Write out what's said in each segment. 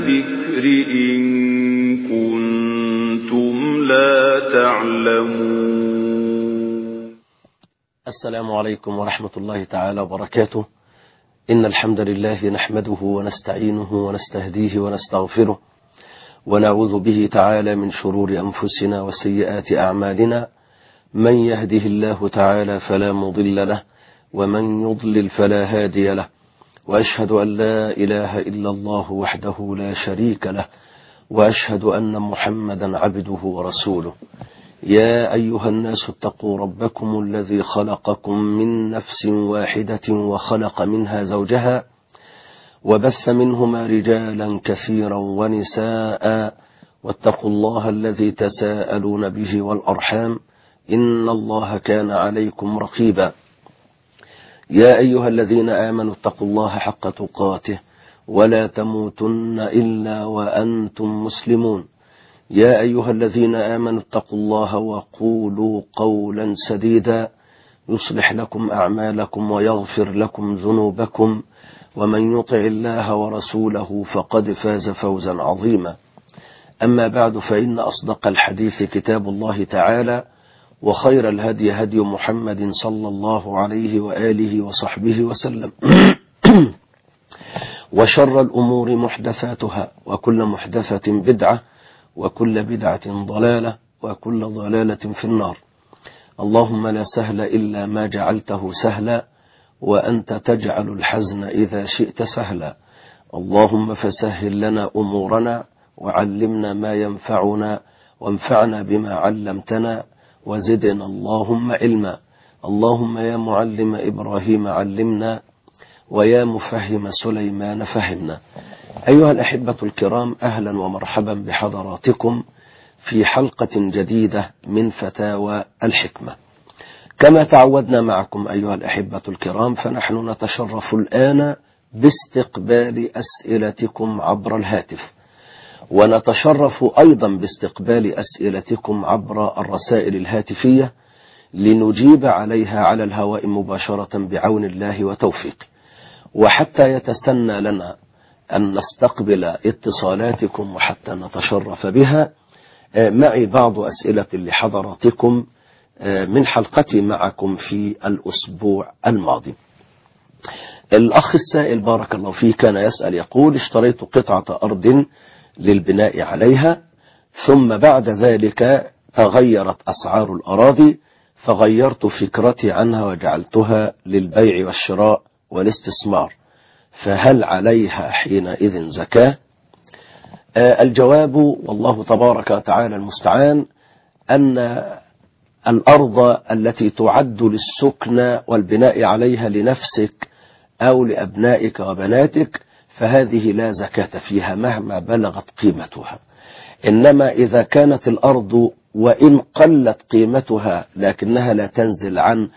الذكر إن كنتم لا تعلمون. السلام عليكم ورحمة الله تعالى وبركاته. إن الحمد لله نحمده ونستعينه ونستهديه ونستغفره ونعوذ به تعالى من شرور أنفسنا وسيئات أعمالنا. من يهده الله تعالى فلا مضل له ومن يضلل فلا هادي له، وأشهد أن لا إله إلا الله وحده لا شريك له، وأشهد أن محمدا عبده ورسوله. يا أيها الناس اتقوا ربكم الذي خلقكم من نفس واحدة وخلق منها زوجها وبث منهما رجالا كثيرا ونساء، واتقوا الله الذي تساءلون به والأرحام إن الله كان عليكم رقيبا. يا أيها الذين آمنوا اتقوا الله حق تقاته ولا تموتن إلا وأنتم مسلمون. يا أيها الذين آمنوا اتقوا الله وقولوا قولا سديدا يصلح لكم أعمالكم ويغفر لكم ذنوبكم، ومن يطع الله ورسوله فقد فاز فوزا عظيما. أما بعد، فإن أصدق الحديث كتاب الله تعالى، وخير الهدي هدي محمد صلى الله عليه وآله وصحبه وسلم وشر الأمور محدثاتها، وكل محدثة بدعة، وكل بدعة ضلالة، وكل ضلالة في النار. اللهم لا سهل إلا ما جعلته سهلا، وأنت تجعل الحزن إذا شئت سهلا. اللهم فسهل لنا أمورنا وعلمنا ما ينفعنا وانفعنا بما علمتنا وزدنا اللهم علما. اللهم يا معلم إبراهيم علمنا، ويا مفهم سليمان فهمنا. أيها الأحبة الكرام، أهلا ومرحبا بحضراتكم في حلقة جديدة من فتاوى الحكمة. كما تعودنا معكم أيها الأحبة الكرام، فنحن نتشرف الآن باستقبال أسئلتكم عبر الهاتف، ونتشرف أيضا باستقبال أسئلتكم عبر الرسائل الهاتفية لنجيب عليها على الهواء مباشرة بعون الله وتوفيقه. وحتى يتسنى لنا أن نستقبل اتصالاتكم وحتى نتشرف بها، معي بعض أسئلة لحضراتكم من حلقتي معكم في الأسبوع الماضي. الأخ السائل بارك الله فيه كان يسأل يقول: اشتريت قطعة أرض للبناء عليها، ثم بعد ذلك تغيرت أسعار الأراضي، فغيرت فكرتي عنها وجعلتها للبيع والشراء والاستثمار، فهل عليها حينئذ زكاة؟ الجواب والله تبارك وتعالى المستعان أن الأرض التي تعد للسكن والبناء عليها لنفسك أو لأبنائك وبناتك فهذه لا زكاة فيها مهما بلغت قيمتها. إنما إذا كانت الأرض وإن قلت قيمتها لكنها لا تنزل عن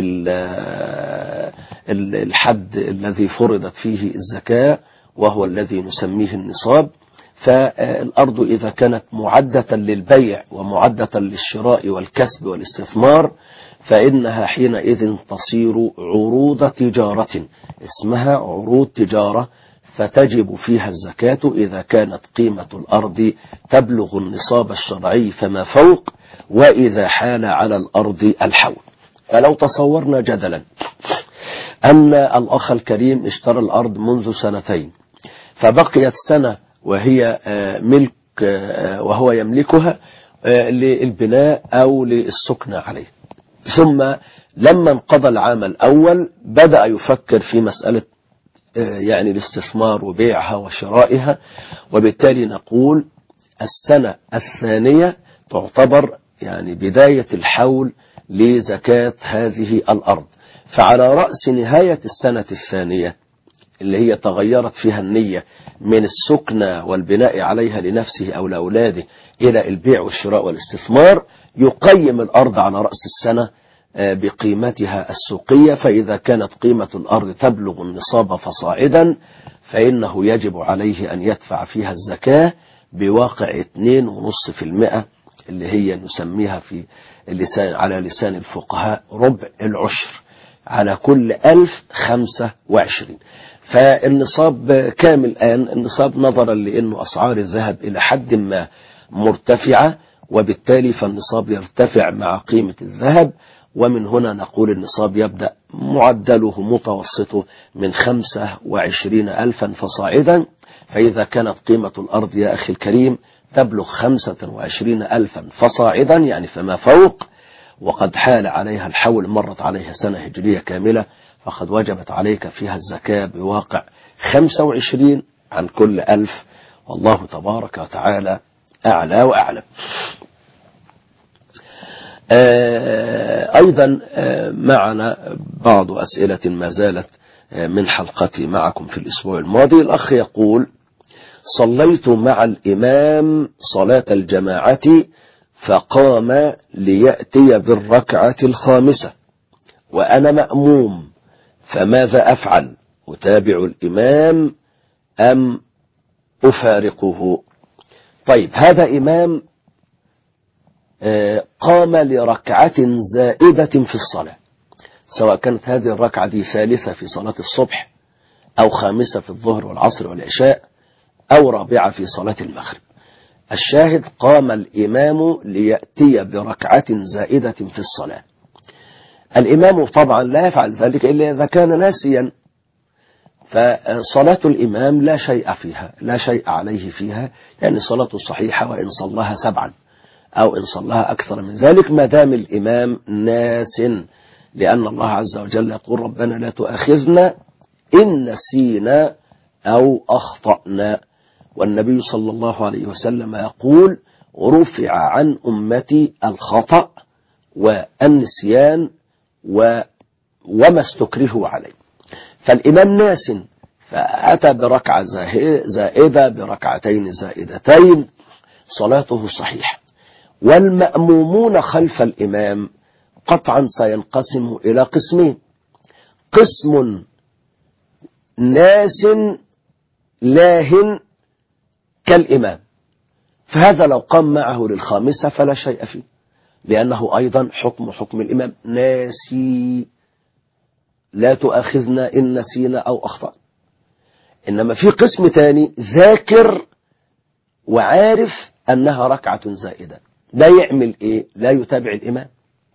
الحد الذي فرضت فيه الزكاة وهو الذي نسميه النصاب، فالأرض إذا كانت معدة للبيع ومعدة للشراء والكسب والاستثمار فإنها حينئذ تصير عروض تجارة، اسمها عروض تجارة، فتجب فيها الزكاة إذا كانت قيمة الأرض تبلغ النصاب الشرعي فما فوق، وإذا حال على الأرض الحول. فلو تصورنا جدلا أن الأخ الكريم اشترى الأرض منذ 2 سنين، فبقيت سنة وهي ملك وهو يملكها للبناء أو للسكن عليه، ثم لما انقضى العام الأول بدأ يفكر في مسألة يعني الاستثمار وبيعها وشرائها، وبالتالي نقول السنة الثانية تعتبر يعني بداية الحول لزكاة هذه الأرض. فعلى رأس نهاية السنة الثانية اللي هي تغيرت فيها النية من السكن والبناء عليها لنفسه أو لأولاده إلى البيع والشراء والاستثمار، يقيم الأرض على رأس السنة بقيمتها السوقية، فإذا كانت قيمة الأرض تبلغ النصاب فصاعدا فإنه يجب عليه أن يدفع فيها الزكاة بواقع 2.5%، اللي هي نسميها في اللسان على لسان الفقهاء ربع العشر. على كل 1025. فالنصاب كامل الآن، النصاب نظرا لأنه أسعار الذهب إلى حد ما مرتفعة، وبالتالي فالنصاب يرتفع مع قيمة الذهب، ومن هنا نقول النصاب يبدأ معدله متوسطه من 25,000 فصاعدا. فإذا كانت قيمة الأرض يا أخي الكريم تبلغ 25,000 فصاعدا يعني فما فوق، وقد حال عليها الحول، مرت عليها سنة هجرية كاملة، فقد وجبت عليك فيها الزكاة بواقع 25 عن كل 1000. والله تبارك وتعالى أعلى وأعلم. أيضا معنا بعض أسئلة ما زالت من حلقتي معكم في الأسبوع الماضي. الأخ يقول: صليت مع الإمام صلاة الجماعة فقام ليأتي بالركعة الخامسة وأنا مأموم، فماذا أفعل؟ أتابع الإمام أم أفارقه؟ طيب، هذا إمام قام لركعة زائدة في الصلاة، سواء كانت هذه الركعة دي ثالثة في صلاة الصبح أو خامسة في الظهر والعصر والعشاء أو رابعة في صلاة المغرب. الشاهد قام الإمام ليأتي بركعة زائدة في الصلاة. الإمام طبعا لا يفعل ذلك إلا إذا كان ناسيا، فصلاة الإمام لا شيء فيها، لا شيء عليه فيها، يعني صلاته صحيحة وإن صلاها 7 أو إن صلاها أكثر من ذلك، ما دام الإمام ناس، لأن الله عز وجل يقول: ربنا لا تؤاخذنا إن نسينا أو أخطأنا. والنبي صلى الله عليه وسلم يقول: رفع عن أمتي الخطأ والنسيان وما استكرهوا عليه. فالإمام ناس فأتى بركعة زائدة بركعتين زائدتين، صلاته صحيحة. والمأمومون خلف الإمام قطعا سينقسم إلى قسمين: قسم ناس لاهٍ كالإمام، فهذا لو قام معه للخامسة فلا شيء فيه، لأنه أيضا حكم الإمام، ناسي، لا تؤاخذنا إن نسينا أو أخطأ. إنما في قسم تاني ذاكر وعارف أنها ركعة زائدة، لا يعمل إيه؟ لا يتابع الإمام.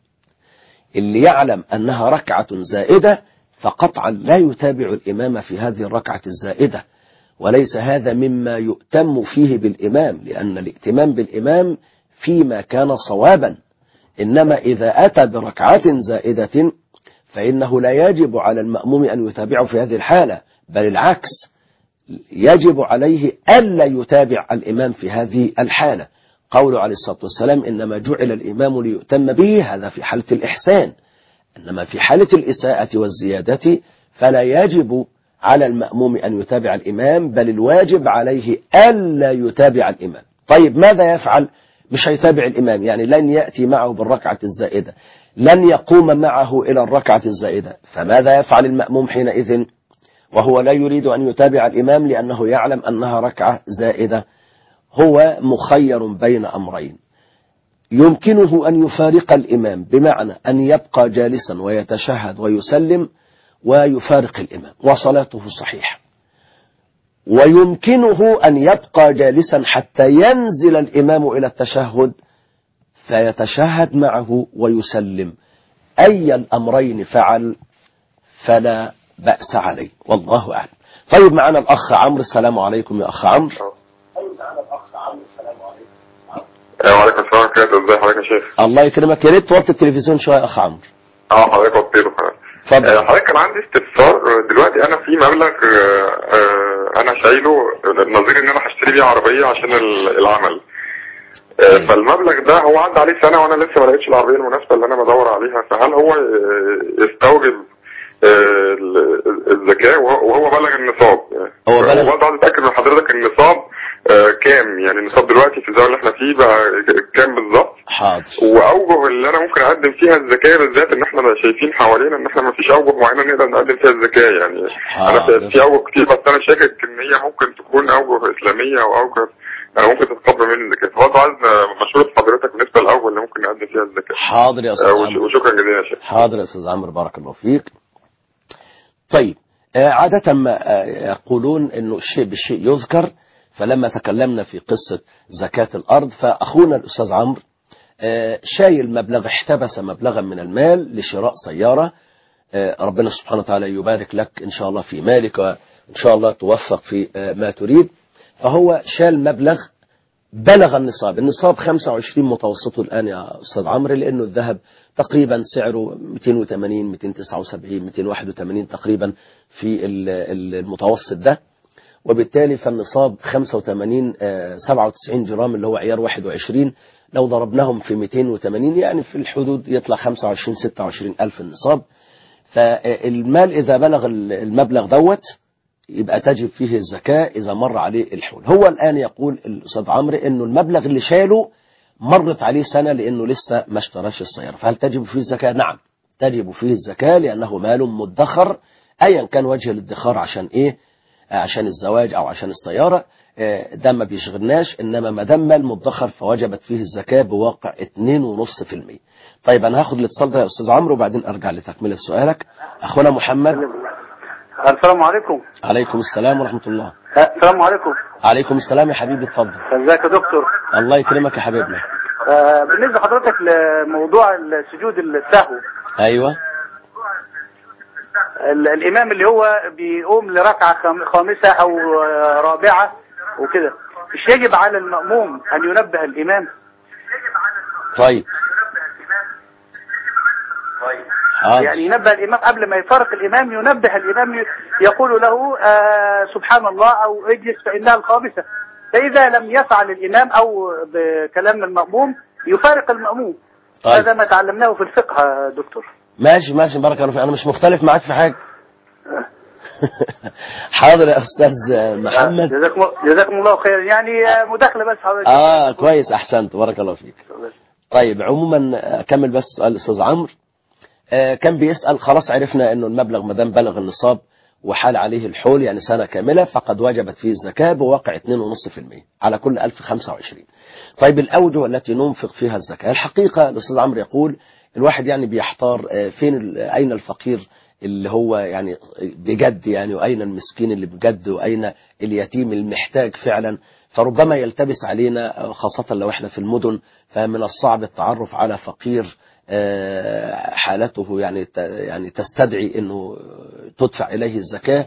اللي يعلم أنها ركعة زائدة فقطعا لا يتابع الإمام في هذه الركعة الزائدة، وليس هذا مما يؤتم فيه بالإمام، لأن الائتمام بالإمام فيما كان صوابا. إنما إذا أتى بركعة زائدة فإنه لا يجب على المأموم أن يتابعه في هذه الحالة، بل العكس، يجب عليه ألا يتابع الإمام في هذه الحالة. قوله عليه الصلاة والسلام: إنما جعل الإمام ليؤتم به، هذا في حالة الإحسان. إنما في حالة الإساءة والزيادة فلا يجب على المأموم أن يتابع الإمام، بل الواجب عليه ألا يتابع الإمام. طيب، ماذا يفعل؟ مش هيتابع الإمام، يعني لن يأتي معه بالركعة الزائدة، لن يقوم معه إلى الركعة الزائدة، فماذا يفعل المأموم حينئذ وهو لا يريد أن يتابع الإمام لأنه يعلم أنها ركعة زائدة؟ هو مخير بين أمرين: يمكنه أن يفارق الإمام، بمعنى أن يبقى جالسا ويتشهد ويسلم ويفارق الإمام وصلاته صحيحة، ويمكنه أن يبقى جالسا حتى ينزل الإمام إلى التشهد فيتشهد معه ويسلم. أي الأمرين فعل فلا بأس عليه، والله أعلم. طيب، معنا الأخ عمرو. السلام عليكم يا أخ عمرو. وعليكم السلام ورحمة الله. ازي حضرتك يا شيخ؟ الله يكرمك، يا ريت توطي التلفزيون شوية يا أخ عمرو. حضرتك وطيله. اتفضل. حضرتك كان عندي استفسار. دلوقتي أنا في مبلغ أنا شايله نظير إن أنا هشتري بيه عربية عشان العمل. فالمبلغ ده هو عدى عليه سنة وأنا لسه ما لقيتش العربية المناسبة اللي أنا بدور عليها، فهل هو يستوجب الزكاة وهو بلغ النصاب؟ هو بلغ. وبرضه عايز أتأكد من حضرتك النصاب كام، يعني النصاب دلوقتي في الزمن اللي احنا فيه بقى كام بالظبط؟ حاضر. واوجه اللي انا ممكن اقدم فيها الزكاه، بالذات ان احنا شايفين حوالينا ان احنا ما فيش اوجه معينه نقدر نقدم فيها الزكاه، يعني انا في اوجه كتير، بس انا شاكك ان هي ممكن تكون اوجه اسلاميه او اوجه ممكن تتقبل مني الزكاه، فبرضه عايز مشورة حضرتك بالنسبه للاوجه اللي ممكن نقدم فيها الزكاه. حاضر يا استاذ عمرو. وشكرا جزيلا يا شيخ. حاضر يا استاذ عمرو، بارك الله فيك. طيب عادة ما يقولون انه الشيء بالشيء يذكر. فلما تكلمنا في قصة زكاة الارض فاخونا الاستاذ عمرو شايل مبلغ، احتبس مبلغا من المال لشراء سيارة. ربنا سبحانه وتعالى يبارك لك ان شاء الله في مالك، وان شاء الله توفق في ما تريد. فهو شال مبلغ بلغ النصاب 25 متوسطه الآن يا أستاذ عمرو، لأنه الذهب تقريبا سعره 280 279 281 تقريبا في المتوسط ده، وبالتالي فالنصاب 85 97 جرام اللي هو عيار 21. لو ضربناهم في 280 يعني في الحدود يطلع 25 26 ألف النصاب. فالمال إذا بلغ المبلغ دوت يبقى تجب فيه الزكاة إذا مر عليه الحول. هو الآن يقول الأستاذ عمرو إنه المبلغ اللي شاله مرت عليه سنة لأنه لسه ما اشتراش السيارة، فهل تجب فيه الزكاة؟ نعم تجب فيه الزكاة، لأنه مال مدخر أيا كان وجه الادخار، عشان إيه؟ عشان الزواج أو عشان السيارة، ده ما بيشغلناش. إنما ما دام مال مدخر فوجبت فيه الزكاة بواقع 2.5%. طيب أنا هاخد الاتصال ده يا أستاذ عمرو وبعدين أرجع لتكملة سؤالك. أخونا محمد. السلام عليكم. عليكم السلام ورحمة الله. السلام عليكم. عليكم السلام يا حبيبي، اتفضل. ازيك يا دكتور؟ الله يكرمك يا حبيبنا. بالنسبة حضرتك لموضوع السجود السهو. ايوه. الامام اللي هو بيقوم لركعة خامسة او رابعة وكده، مش يجب على المأموم ان ينبه الامام؟ طيب يعني ينبه الإمام قبل ما يفارق الإمام، ينبه الإمام يقول له سبحان الله أو اجلس فإنها الخامسة. فإذا لم يفعل الإمام أو بكلام المأموم يفارق المأموم. طيب. هذا ما تعلمناه في الفقه يا دكتور. ماشي بارك الله فيك، أنا مش مختلف معاك في حاجة. حاضر يا أستاذ محمد. جزاكم الله خير. يعني مداخلة بس حضرتك. كويس، أحسنت، بارك الله فيك. طيب عموما أكمل بس سؤال الأستاذ عمرو. كان بيسأل، خلاص عرفنا انه المبلغ ما دام بلغ النصاب وحال عليه الحول يعني سنة كاملة فقد وجبت فيه الزكاة بواقع 2.5% على كل 1025. طيب الأوجه التي ننفق فيها الزكاة، الحقيقة الأستاذ عمرو يقول الواحد يعني بيحتار أين الفقير اللي هو يعني بجد يعني، وأين المسكين اللي بجد، وأين اليتيم المحتاج فعلا. فربما يلتبس علينا خاصة لو احنا في المدن، فمن الصعب التعرف على فقير حالته يعني تستدعي انه تدفع اليه الزكاة.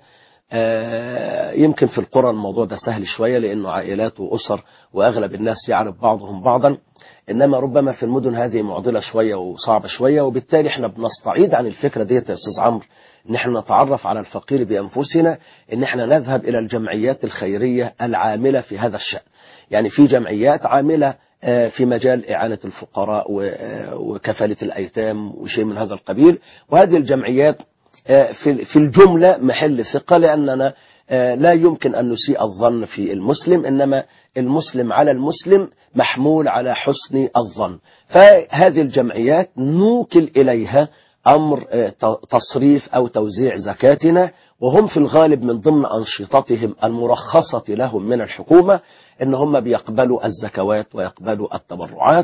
يمكن في القرى الموضوع ده سهل شوية لانه عائلات واسر واغلب الناس يعرف بعضهم بعضا، انما ربما في المدن هذه معضلة شوية وصعبة شوية. وبالتالي احنا بنستعيد عن الفكرة ديت يا استاذ عمرو، ان احنا نتعرف على الفقير بانفسنا، ان احنا نذهب الى الجمعيات الخيرية العاملة في هذا الشأن. يعني في جمعيات عاملة في مجال إعانة الفقراء وكفالة الأيتام وشيء من هذا القبيل، وهذه الجمعيات في الجملة محل ثقة، لأننا لا يمكن أن نسيء الظن في المسلم، إنما المسلم على المسلم محمول على حسن الظن. فهذه الجمعيات نوكل إليها أمر تصريف أو توزيع زكاتنا، وهم في الغالب من ضمن أنشطتهم المرخصة لهم من الحكومة إن هم بيقبلوا الزكوات ويقبلوا التبرعات،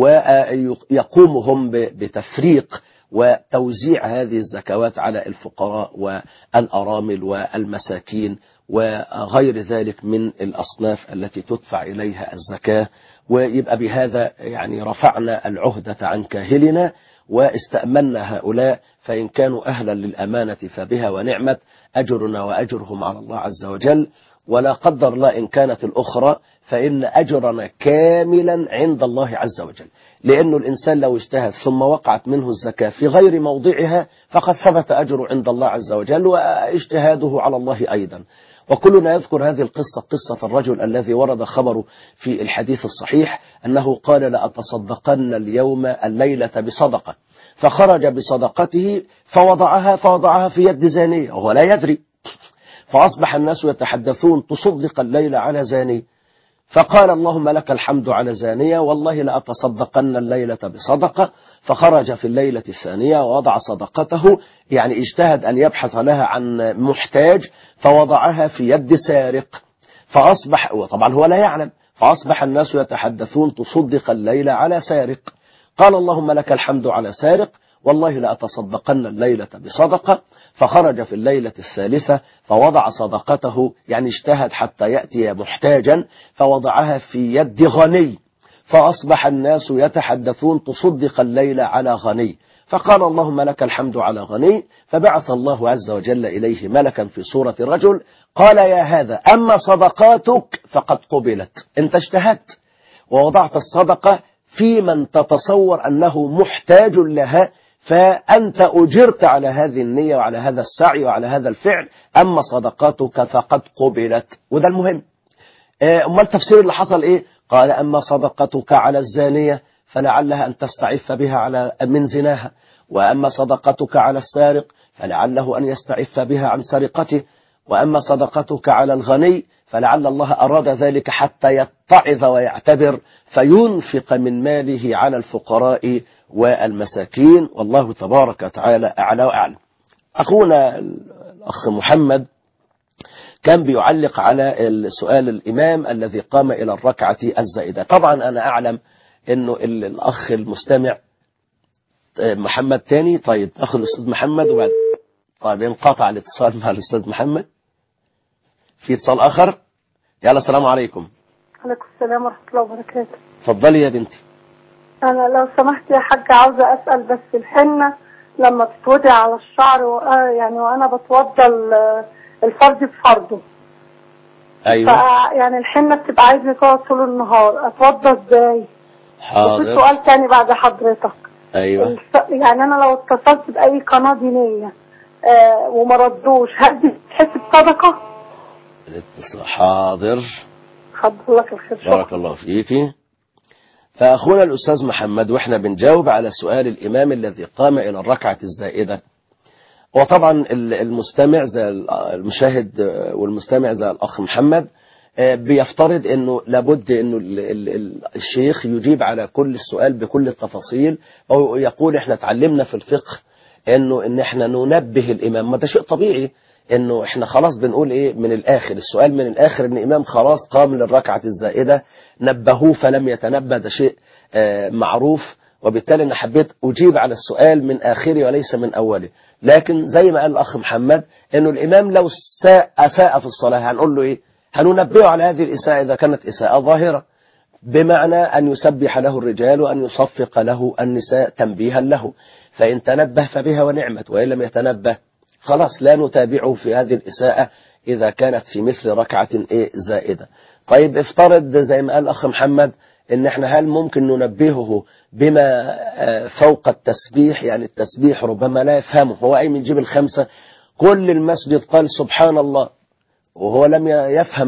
ويقوموا هم بتفريق وتوزيع هذه الزكوات على الفقراء والأرامل والمساكين وغير ذلك من الأصناف التي تدفع إليها الزكاة. ويبقى بهذا يعني رفعنا العهدة عن كاهلنا واستأمنا هؤلاء، فإن كانوا أهلا للأمانة فبها ونعمت، أجرنا وأجرهم على الله عز وجل. ولا قدر الله إن كانت الأخرى فإن أجرنا كاملا عند الله عز وجل، لأنه الإنسان لو اجتهد ثم وقعت منه الزكاة في غير موضعها فقد ثبت أجره عند الله عز وجل، واجتهاده على الله أيضا. وكلنا يذكر هذه القصة، قصة الرجل الذي ورد خبره في الحديث الصحيح أنه قال لأتصدقن اليوم الليلة بصدقة، فخرج بصدقته فوضعها في يد زانية وهو لا يدري، فأصبح الناس يتحدثون تصدق الليلة على زاني، فقال اللهم لك الحمد على زانية، والله لأتصدقن الليلة بصدقة. فخرج في الليلة الثانية ووضع صدقته، يعني اجتهد أن يبحث لها عن محتاج، فوضعها في يد سارق، فأصبح، وطبعا هو لا يعلم، فأصبح الناس يتحدثون تصدق الليلة على سارق. قال اللهم لك الحمد على سارق، والله لأتصدقن الليلة بصدقة، فخرج في الليلة الثالثة فوضع صدقته، يعني اجتهد حتى يأتي محتاجا فوضعها في يد غني، فأصبح الناس يتحدثون تصدق الليلة على غني، فقال اللهم لك الحمد على غني، فبعث الله عز وجل إليه ملكا في صورة رجل قال يا هذا أما صدقاتك فقد قبلت، انت اجتهدت ووضعت الصدقة في من تتصور أنه محتاج لها، فأنت أجرت على هذه النية وعلى هذا السعي وعلى هذا الفعل، أما صدقاتك فقد قبلت. وده المهم. أما التفسير اللي حصل إيه؟ قال أما صدقتك على الزانية فلعلها أن تستعف بها من زناها، وأما صدقتك على السارق فلعله أن يستعف بها عن سرقته، وأما صدقتك على الغني فلعل الله أراد ذلك حتى يتعظ ويعتبر فينفق من ماله على الفقراء والمساكين، والله تبارك وتعالى أعلى وأعلم. أخونا الأخ محمد كان بيعلق على السؤال الإمام الذي قام إلى الركعة الزائدة. طبعا أنا أعلم أنه الأخ المستمع محمد تاني. طيب أخذ الأستاذ محمد وبعد طيب انقطع الاتصال مع الأستاذ محمد. في اتصال آخر. يلا السلام عليكم. عليكم السلام ورحمة الله وبركاته. اتفضلي يا بنتي. أنا لو سمحت يا حاجة عاوزة أسأل، بس الحنة لما بتتوضع على الشعر يعني وأنا بتوضى الفرد بفرده. أيوة. يعني الحنة بتبقى عايزة تقعد طول النهار، أتوضى إزاي؟ حاضر. وفي سؤال تاني بعد حضرتك. أيوة. يعني أنا لو اتصلت بأي قناة دينية وما ردوش، هل دي تحسب صدقة؟ حاضر. حضر لك الخير. بارك الله فيكي. فأخونا الأستاذ محمد وإحنا بنجاوب على سؤال الإمام الذي قام إلى الركعة الزائدة، وطبعا المستمع زي المشاهد والمستمع زي الأخ محمد بيفترض أنه لابد أنه الشيخ يجيب على كل السؤال بكل التفاصيل، أو يقول إحنا تعلمنا في الفقه أنه إحنا ننبه الإمام. ما ده شيء طبيعي، انه احنا خلاص بنقول ايه من الاخر، السؤال من الاخر ان الامام خلاص قام للركعة الزائدة نبهوه فلم يتنبه، ده شيء معروف، وبالتالي انا حبيت اجيب على السؤال من اخره وليس من اوله. لكن زي ما قال الاخ محمد انه الامام لو اساء في الصلاة هنقول له ايه؟ هننبهه على هذه الاساءة اذا كانت اساءة ظاهرة، بمعنى ان يسبح له الرجال وان يصفق له النساء تنبيها له، فان تنبه فبها ونعمت، وان لم يتنبه خلاص لا نتابعه في هذه الإساءة إذا كانت في مثل ركعة زائدة. طيب افترض زي ما قال الأخ محمد إن احنا هل ممكن ننبهه بما فوق التسبيح؟ يعني التسبيح ربما لا يفهمه، هو أي من جيب الخمسة كل المسجد قال سبحان الله وهو لم يفهم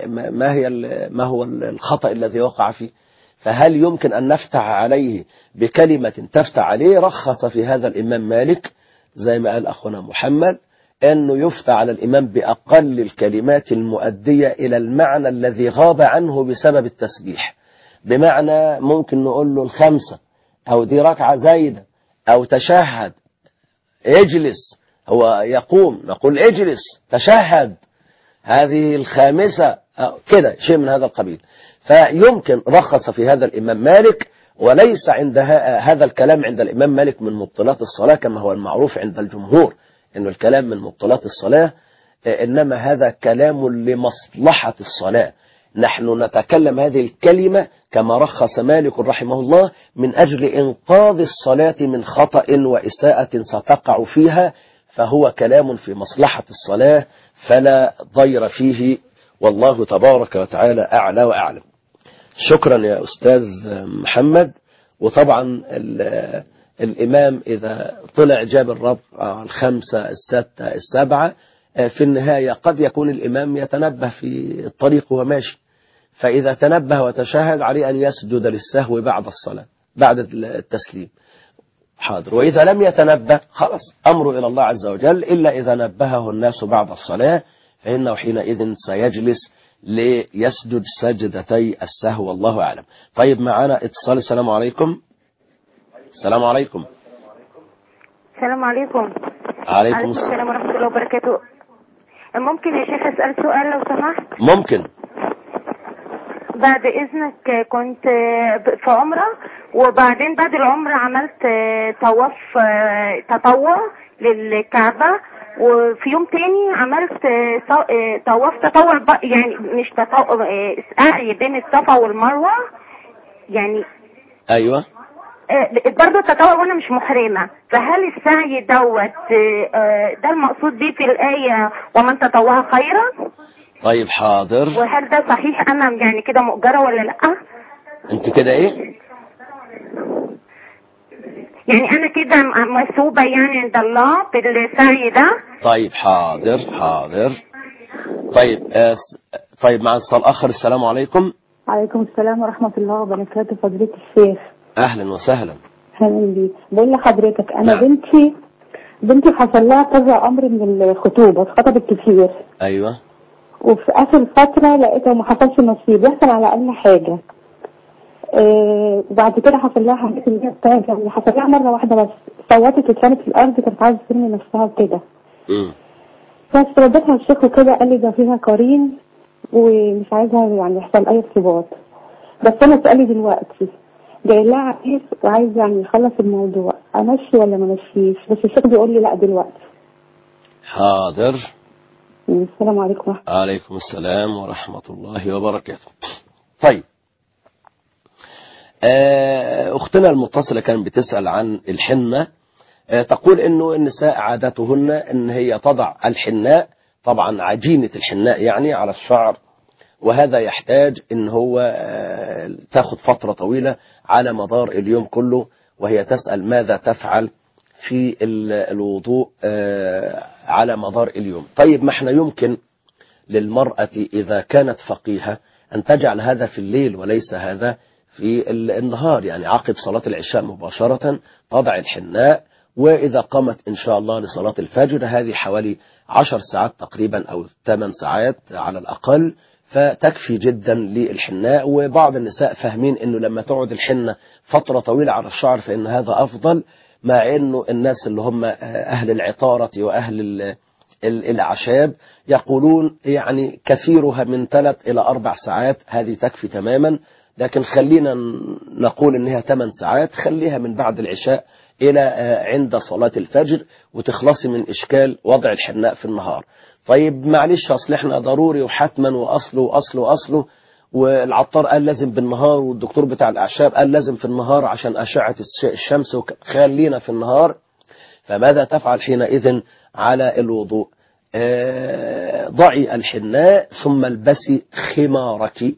ما هو الخطأ الذي وقع فيه، فهل يمكن أن نفتح عليه بكلمة تفتح عليه؟ رخص في هذا الإمام مالك زي ما قال أخونا محمد أنه يفتى على الإمام بأقل الكلمات المؤدية إلى المعنى الذي غاب عنه بسبب التسبيح، بمعنى ممكن نقول له الخمسة أو دي ركعة زايدة أو تشهد اجلس، هو يقوم نقول اجلس تشهد هذه الخامسة كده شيء من هذا القبيل. فيمكن رخص في هذا الإمام مالك، وليس عند هذا الكلام عند الإمام مالك من مبطلات الصلاة كما هو المعروف عند الجمهور إنه الكلام من مبطلات الصلاة، إنما هذا كلام لمصلحة الصلاة. نحن نتكلم هذه الكلمة كما رخص مالك رحمه الله من أجل إنقاذ الصلاة من خطأ وإساءة ستقع فيها، فهو كلام في مصلحة الصلاة فلا ضير فيه، والله تبارك وتعالى أعلى وأعلم. شكرا يا أستاذ محمد. وطبعا الإمام إذا طلع جاب الركعة الخمسة الستة السبعة في النهاية قد يكون الإمام يتنبه في الطريق وهو ماشي، فإذا تنبه وتشهد عليه أن يسجد للسهو بعد الصلاة بعد التسليم. حاضر. وإذا لم يتنبه خلاص أمره إلى الله عز وجل، إلا إذا نبهه الناس بعد الصلاة فإنه حينئذ سيجلس ليسجد سجدتي السهو، والله أعلم. طيب معنا اتصال. السلام عليكم. السلام عليكم. السلام عليكم. عليكم السلام ورحمة الله وبركاته. ممكن يا شيخ أسأل سؤال لو سمحت؟ ممكن. بعد اذنك كنت في عمره، وبعدين بعد العمره عملت طواف تطوع للكعبه، وفي يوم تاني عملت طواف تطوع يعني مش تطوع، سعي بين الصفا والمروه يعني. ايوه برضه التطوع وانا مش محرمه، فهل السعي دوت ده المقصود بيه في الايه ومن تطوع خيرا؟ طيب حاضر. وهل ده صحيح انا يعني كده مؤجره ولا لا؟ انت كده ايه؟ يعني انا كده مثوبه يعني عند الله بالسعي ده؟ طيب حاضر حاضر. طيب طيب مع اتصال اخر. السلام عليكم. عليكم السلام ورحمة الله وبركاته. فضيلة الشيخ اهلا وسهلا. اهلا بيك. بقول لحضرتك انا نعم. بنتي حصل لها كذا امر من الخطوبة، اتخطبت كتير. ايوه. وفي اخر فترة لقيتها ما حصلش نصيب، يحصل على الاقل حاجة. وبعد كده حصل لها حاجات اللي هي بتاعت، يعني حصل لها مرة واحدة بس، صوتت واترمت في الارض، كانت عايزة ترمي نفسها وكده. بس ردتها الشيخ وكده قال لي ده فيها قرين ومش عايزها يعني يحصل اي ارتباط. بس انا سؤالي دلوقتي جاي لها عريس وعايز يعني يخلص الموضوع، امشي ولا ما امشيش؟ بس الشيخ بيقول لي لا دلوقتي. حاضر. السلام عليكم. عليكم السلام ورحمة الله وبركاته. طيب اختنا المتصلة كانت بتسأل عن الحنة. تقول انه النساء عادتهن ان هي تضع الحناء، طبعا عجينة الحناء يعني، على الشعر، وهذا يحتاج ان هو تاخد فترة طويلة على مدار اليوم كله. وهي تسأل ماذا تفعل في الوضوء على مدار اليوم. طيب ما احنا يمكن للمرأة إذا كانت فقيهة أن تجعل هذا في الليل وليس هذا في النهار، يعني عقب صلاة العشاء مباشرة تضع الحناء، وإذا قامت إن شاء الله لصلاة الفجر، هذه حوالي 10 ساعات تقريبا أو 8 ساعات على الأقل، فتكفي جدا للحناء. وبعض النساء فاهمين أنه لما تقعد الحنة فترة طويلة على الشعر فإن هذا أفضل، مع أنه الناس اللي هم أهل العطارة وأهل الأعشاب يقولون يعني كثيرها من 3 إلى 4 ساعات، هذه تكفي تماما. لكن خلينا نقول أنها 8 ساعات، خليها من بعد العشاء إلى عند صلاة الفجر، وتخلصي من إشكال وضع الحناء في النهار. طيب معلش أصل إحنا ضروري وحتما وأصله والعطار قال لازم بالنهار، والدكتور بتاع الأعشاب قال لازم في النهار عشان أشعة الشمس، خلينا في النهار. فماذا تفعل حينئذ على الوضوء؟ ضعي الحناء ثم البسي خمارك،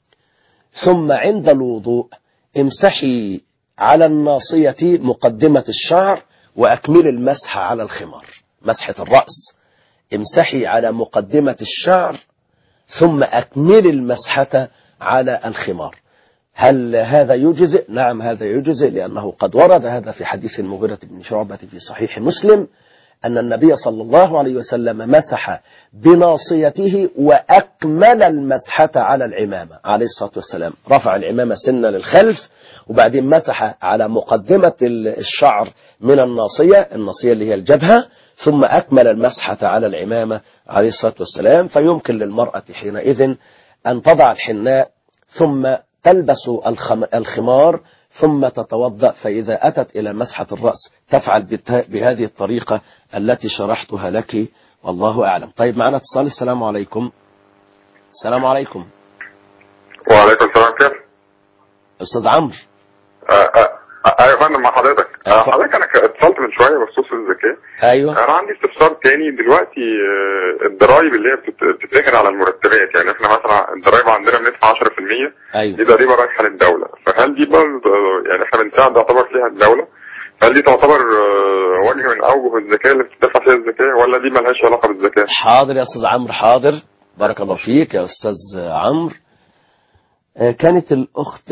ثم عند الوضوء امسحي على الناصية مقدمة الشعر وأكمل المسح على الخمار. مسحة الرأس امسحي على مقدمة الشعر ثم أكمل المسحة على الخمار. هل هذا يجزئ؟ نعم هذا يجزئ، لأنه قد ورد هذا في حديث المغيرة بن شعبة في صحيح مسلم أن النبي صلى الله عليه وسلم مسح بناصيته وأكمل المسحة على العمامة عليه الصلاة والسلام. رفع العمامة سنة للخلف، وبعدين مسح على مقدمة الشعر من الناصية اللي هي الجبهة، ثم أكمل المسحة على العمامة عليه الصلاة والسلام. فيمكن للمرأة حينئذ أن تضع الحناء ثم تلبس الخمار ثم تتوضأ، فإذا أتت إلى مسحة الرأس تفعل بهذه الطريقة التي شرحتها لك، والله أعلم. طيب معنا اتصال. السلام عليكم. السلام عليكم. وعليكم السلام. كيف أستاذ عمرو؟ ايوه فندم مع حضرتك. حضرتك انا اتصلت من شويه بخصوص الزكاه. ايوه. انا عندي استفسار تاني دلوقتي. الضرايب اللي هي بتتاخد على المرتبات، يعني احنا مثلا الضرايب عندنا بندفع 10%. ايوه. دي ضريبه رايحه للدوله، فهل دي برضه يعني احنا بنساعد تعتبر فيها الدوله؟ هل دي تعتبر وجه من اوجه الزكاه اللي بتدفع فيها الزكاه، ولا دي مالهاش علاقه بالزكاه؟ حاضر يا استاذ عمرو، حاضر. بارك الله فيك يا استاذ عمرو. كانت الاخت.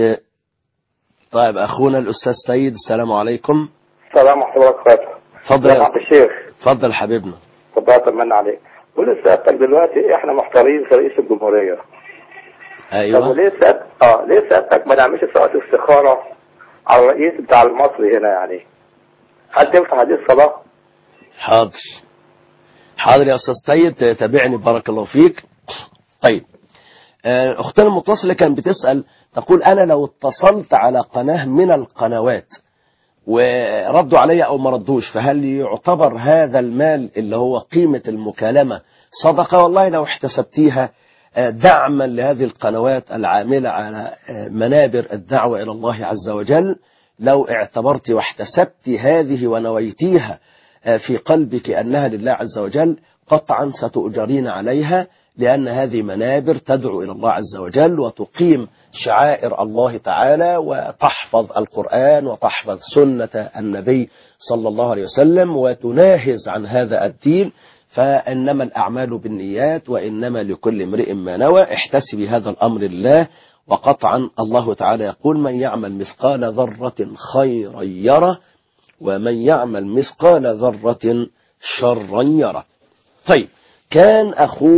طيب أخونا الأستاذ سيد. السلام عليكم. السلام ورحمة الله وبركاته. تفضل يا الشيخ. تفضل حبيبنا. تفضل. أتمنى عليك. قول لسيادتك دلوقتي إحنا محتارين في رئيس الجمهورية. أيوة. طب ليه سيادتك ما نعملش صلاة استخارة على الرئيس بتاع المصري هنا يعني؟ هل تنفع هذه الصلاة؟ حاضر حاضر يا أستاذ سيد، تابعني بارك الله فيك. طيب أختنا المتصلة كان بتسأل تقول أنا لو اتصلت على قناة من القنوات وردوا علي أو ما ردوش، فهل يعتبر هذا المال اللي هو قيمة المكالمة صدقة؟ والله لو احتسبتيها دعما لهذه القنوات العاملة على منابر الدعوة إلى الله عز وجل، لو اعتبرت واحتسبت هذه ونويتيها في قلبك أنها لله عز وجل قطعا ستؤجرين عليها، لأن هذه منابر تدعو إلى الله عز وجل وتقيم شعائر الله تعالى وتحفظ القرآن وتحفظ سنة النبي صلى الله عليه وسلم وتناهز عن هذا الدين. فإنما الأعمال بالنيات وإنما لكل امرئ ما نوى. احتسبي هذا الأمر لله، وقطعا الله تعالى يقول من يعمل مثقال ذرة خيرا يره ومن يعمل مثقال ذرة شرا يره. طيب، كان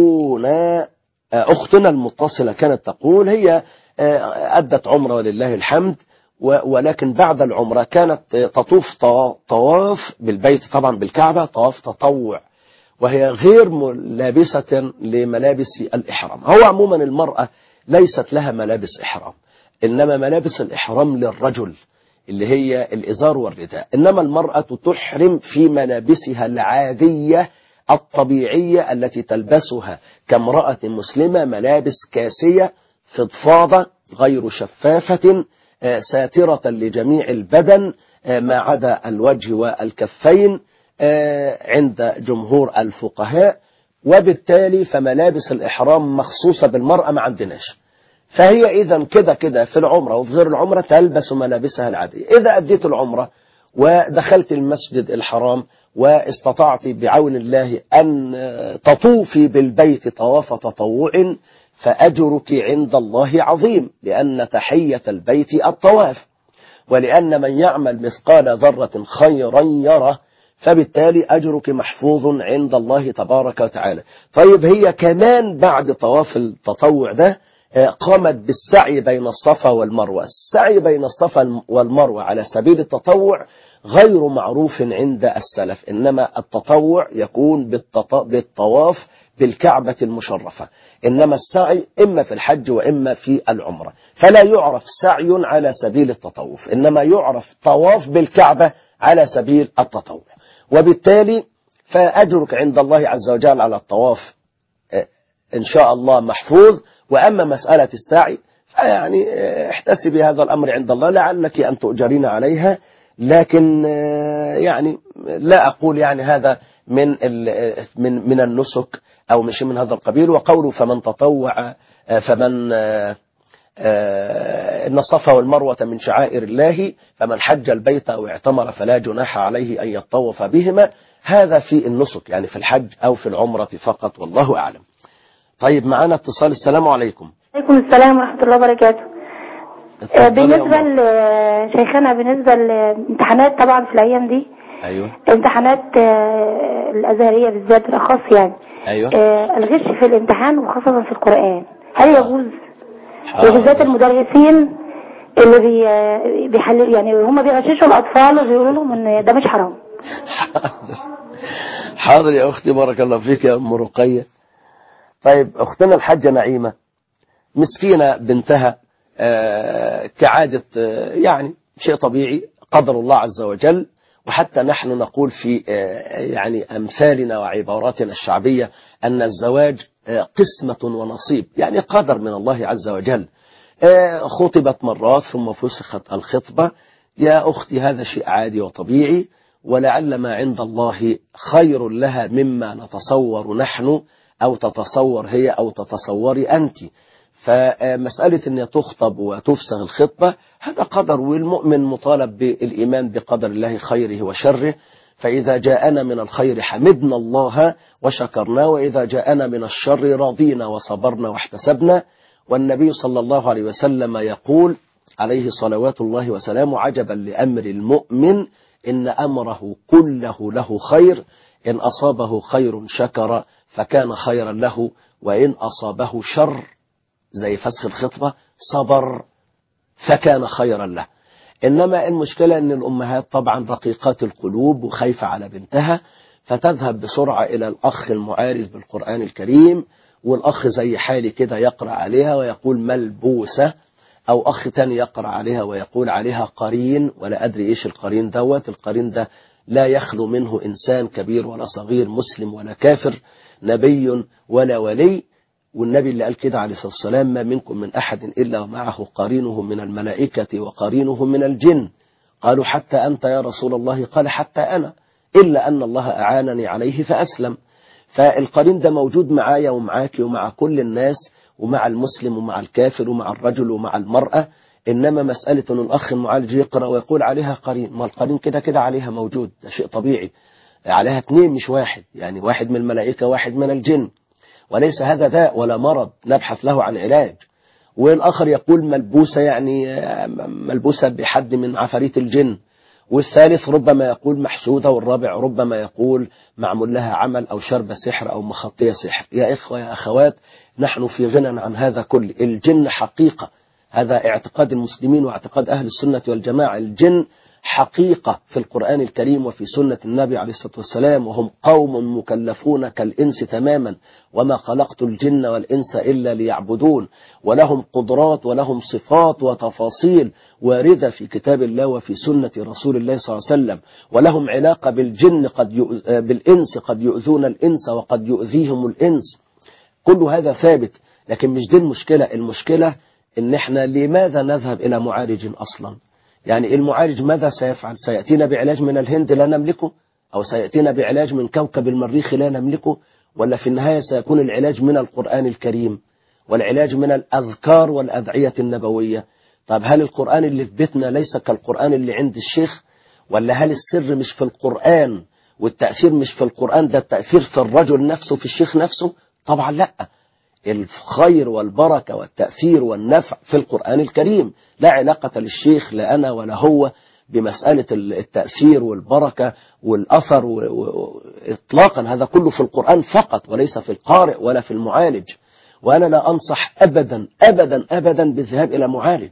أختنا المتصلة كانت تقول هي أدت عمرة ولله الحمد، ولكن بعد العمرة كانت تطوف طواف بالبيت، طبعا بالكعبة، طواف تطوع، وهي غير لابسة لملابس الإحرام. هو عموما المرأة ليست لها ملابس إحرام، إنما ملابس الإحرام للرجل اللي هي الإزار والرداء، إنما المرأة تحرم في ملابسها العادية الطبيعية التي تلبسها كامرأة مسلمة، ملابس كاسية فضفاضة غير شفافة ساترة لجميع البدن ما عدا الوجه والكفين عند جمهور الفقهاء، وبالتالي فملابس الإحرام مخصوصة بالمرأة ما عندناش. فهي إذن كده في العمرة وفي غير العمرة تلبس ملابسها العادية. إذا أديت العمرة ودخلت المسجد الحرام واستطعت بعون الله أن تطوفي بالبيت طواف تطوع، فأجرك عند الله عظيم، لأن تحية البيت الطواف، ولأن من يعمل مثقال ذرة خيرا يره، فبالتالي أجرك محفوظ عند الله تبارك وتعالى. طيب، هي كمان بعد طواف التطوع ده قامت بالسعي بين الصفا والمروة. السعي بين الصفا والمروة على سبيل التطوع غير معروف عند السلف، إنما التطوع يكون بالطواف بالكعبة المشرفة، إنما السعي إما في الحج وإما في العمرة، فلا يعرف سعي على سبيل التطوف، إنما يعرف طواف بالكعبة على سبيل التطوع. وبالتالي فأجرك عند الله عز وجل على الطواف إن شاء الله محفوظ. وأما مسألة السعي فيعني احتسبي هذا الأمر عند الله لعلك أن تؤجرين عليها، لكن يعني لا أقول يعني هذا من النسك أو مش من هذا القبيل. وقوله فمن تطوع فمن إن الصفا والمروة من شعائر الله فمن حج البيت أو اعتمر فلا جناح عليه أن يطوف بهما، هذا في النسك يعني في الحج أو في العمرة فقط، والله أعلم. طيب، معنا اتصال. السلام عليكم. عليكم السلام ورحمة الله وبركاته. بالنسبة لشيخنا، بالنسبة للامتحانات طبعا في الأيام دي، أيوة، امتحانات الأزهرية بالذات الأخص يعني، أيوة، الغش في الامتحان وخاصة في القرآن، هل يجوز؟ وبالذات المدرسين اللي بيحلل يعني هم بيغششوا الأطفال وبيقولوا لهم إن ده مش حرام. حاضر يا أختي، بارك الله فيك يا أم رقية. طيب، أختنا الحاجة نعيمة مسكينة بنتها كعادة يعني شيء طبيعي قدر الله عز وجل، وحتى نحن نقول في يعني أمثالنا وعباراتنا الشعبية أن الزواج قسمة ونصيب، يعني قدر من الله عز وجل. خطبت مرات ثم فسخت الخطبة. يا أختي، هذا شيء عادي وطبيعي، ولعل ما عند الله خير لها مما نتصور نحن أو تتصور هي أو تتصوري أنت. فمسألة أن تخطب وتفسخ الخطبة هذا قدر، والمؤمن مطالب بالإيمان بقدر الله خيره وشره. فإذا جاءنا من الخير حمدنا الله وشكرنا، وإذا جاءنا من الشر رضينا وصبرنا واحتسبنا. والنبي صلى الله عليه وسلم يقول عليه صلوات الله وسلامه عجبا لأمر المؤمن إن أمره كله له خير، إن أصابه خير شكر فكان خيرا له، وإن أصابه شر زي فسخ الخطبة صبر فكان خيرا له. إنما المشكلة أن الأمهات طبعا رقيقات القلوب وخايفة على بنتها، فتذهب بسرعة إلى الأخ المعارف بالقرآن الكريم والأخ زي حالي كده يقرأ عليها ويقول ملبوسة، أو أخ تاني يقرأ عليها ويقول عليها قرين، ولا أدري إيش القرين دوت. القرين ده لا يخلو منه إنسان كبير ولا صغير، مسلم ولا كافر، نبي ولا ولي. والنبي اللي قال كده عليه الصلاة والسلام ما منكم من أحد إلا ومعه قرينه من الملائكة وقرينه من الجن. قالوا حتى أنت يا رسول الله؟ قال حتى أنا، إلا أن الله أعانني عليه فأسلم. فالقرين ده موجود معايا ومعاك ومع كل الناس، ومع المسلم ومع الكافر ومع الرجل ومع المرأة. إنما مسألة أن الأخ المعالج يقرأ ويقول عليها قرين، ما القرين كده كده عليها موجود، ده شيء طبيعي، عليها 2 مش 1، يعني 1 من الملائكة 1 من الجن، وليس هذا داء ولا مرض نبحث له عن علاج. والآخر يقول ملبوسة، يعني ملبوسة بحد من عفاريت الجن. والثالث ربما يقول محسودة، والرابع ربما يقول معمول لها عمل أو شرب سحر أو مخطية سحر. يا إخوة يا أخوات، نحن في غنى عن هذا كله. الجن حقيقة، هذا اعتقاد المسلمين واعتقاد أهل السنة والجماعة. الجن حقيقة في القرآن الكريم وفي سنة النبي عليه الصلاة والسلام، وهم قوم مكلفون كالإنس تماما، وما خلقت الجن والإنس إلا ليعبدون. ولهم قدرات ولهم صفات وتفاصيل واردة في كتاب الله وفي سنة رسول الله صلى الله عليه وسلم. ولهم علاقة بالجن، بالإنس قد يؤذون الإنس وقد يؤذيهم الإنس. كل هذا ثابت، لكن مش دي المشكلة. المشكلة إن إحنا لماذا نذهب إلى معالج أصلا؟ يعني المعالج ماذا سيفعل؟ سيأتينا بعلاج من الهند لا نملكه، أو سيأتينا بعلاج من كوكب المريخ لا نملكه، ولا في النهاية سيكون العلاج من القرآن الكريم والعلاج من الأذكار والأدعية النبوية؟ طب هل القرآن اللي في بيتنا ليس كالقرآن اللي عند الشيخ؟ ولا هل السر مش في القرآن والتأثير مش في القرآن، ده التأثير في الرجل نفسه، في الشيخ نفسه؟ طبعا لا، الخير والبركة والتأثير والنفع في القرآن الكريم. لا علاقة للشيخ لا أنا ولا هو بمسألة التأثير والبركة والأثر إطلاقا. هذا كله في القرآن فقط، وليس في القارئ ولا في المعالج. وأنا لا أنصح أبدا أبدا أبدا بالذهاب إلى معالج،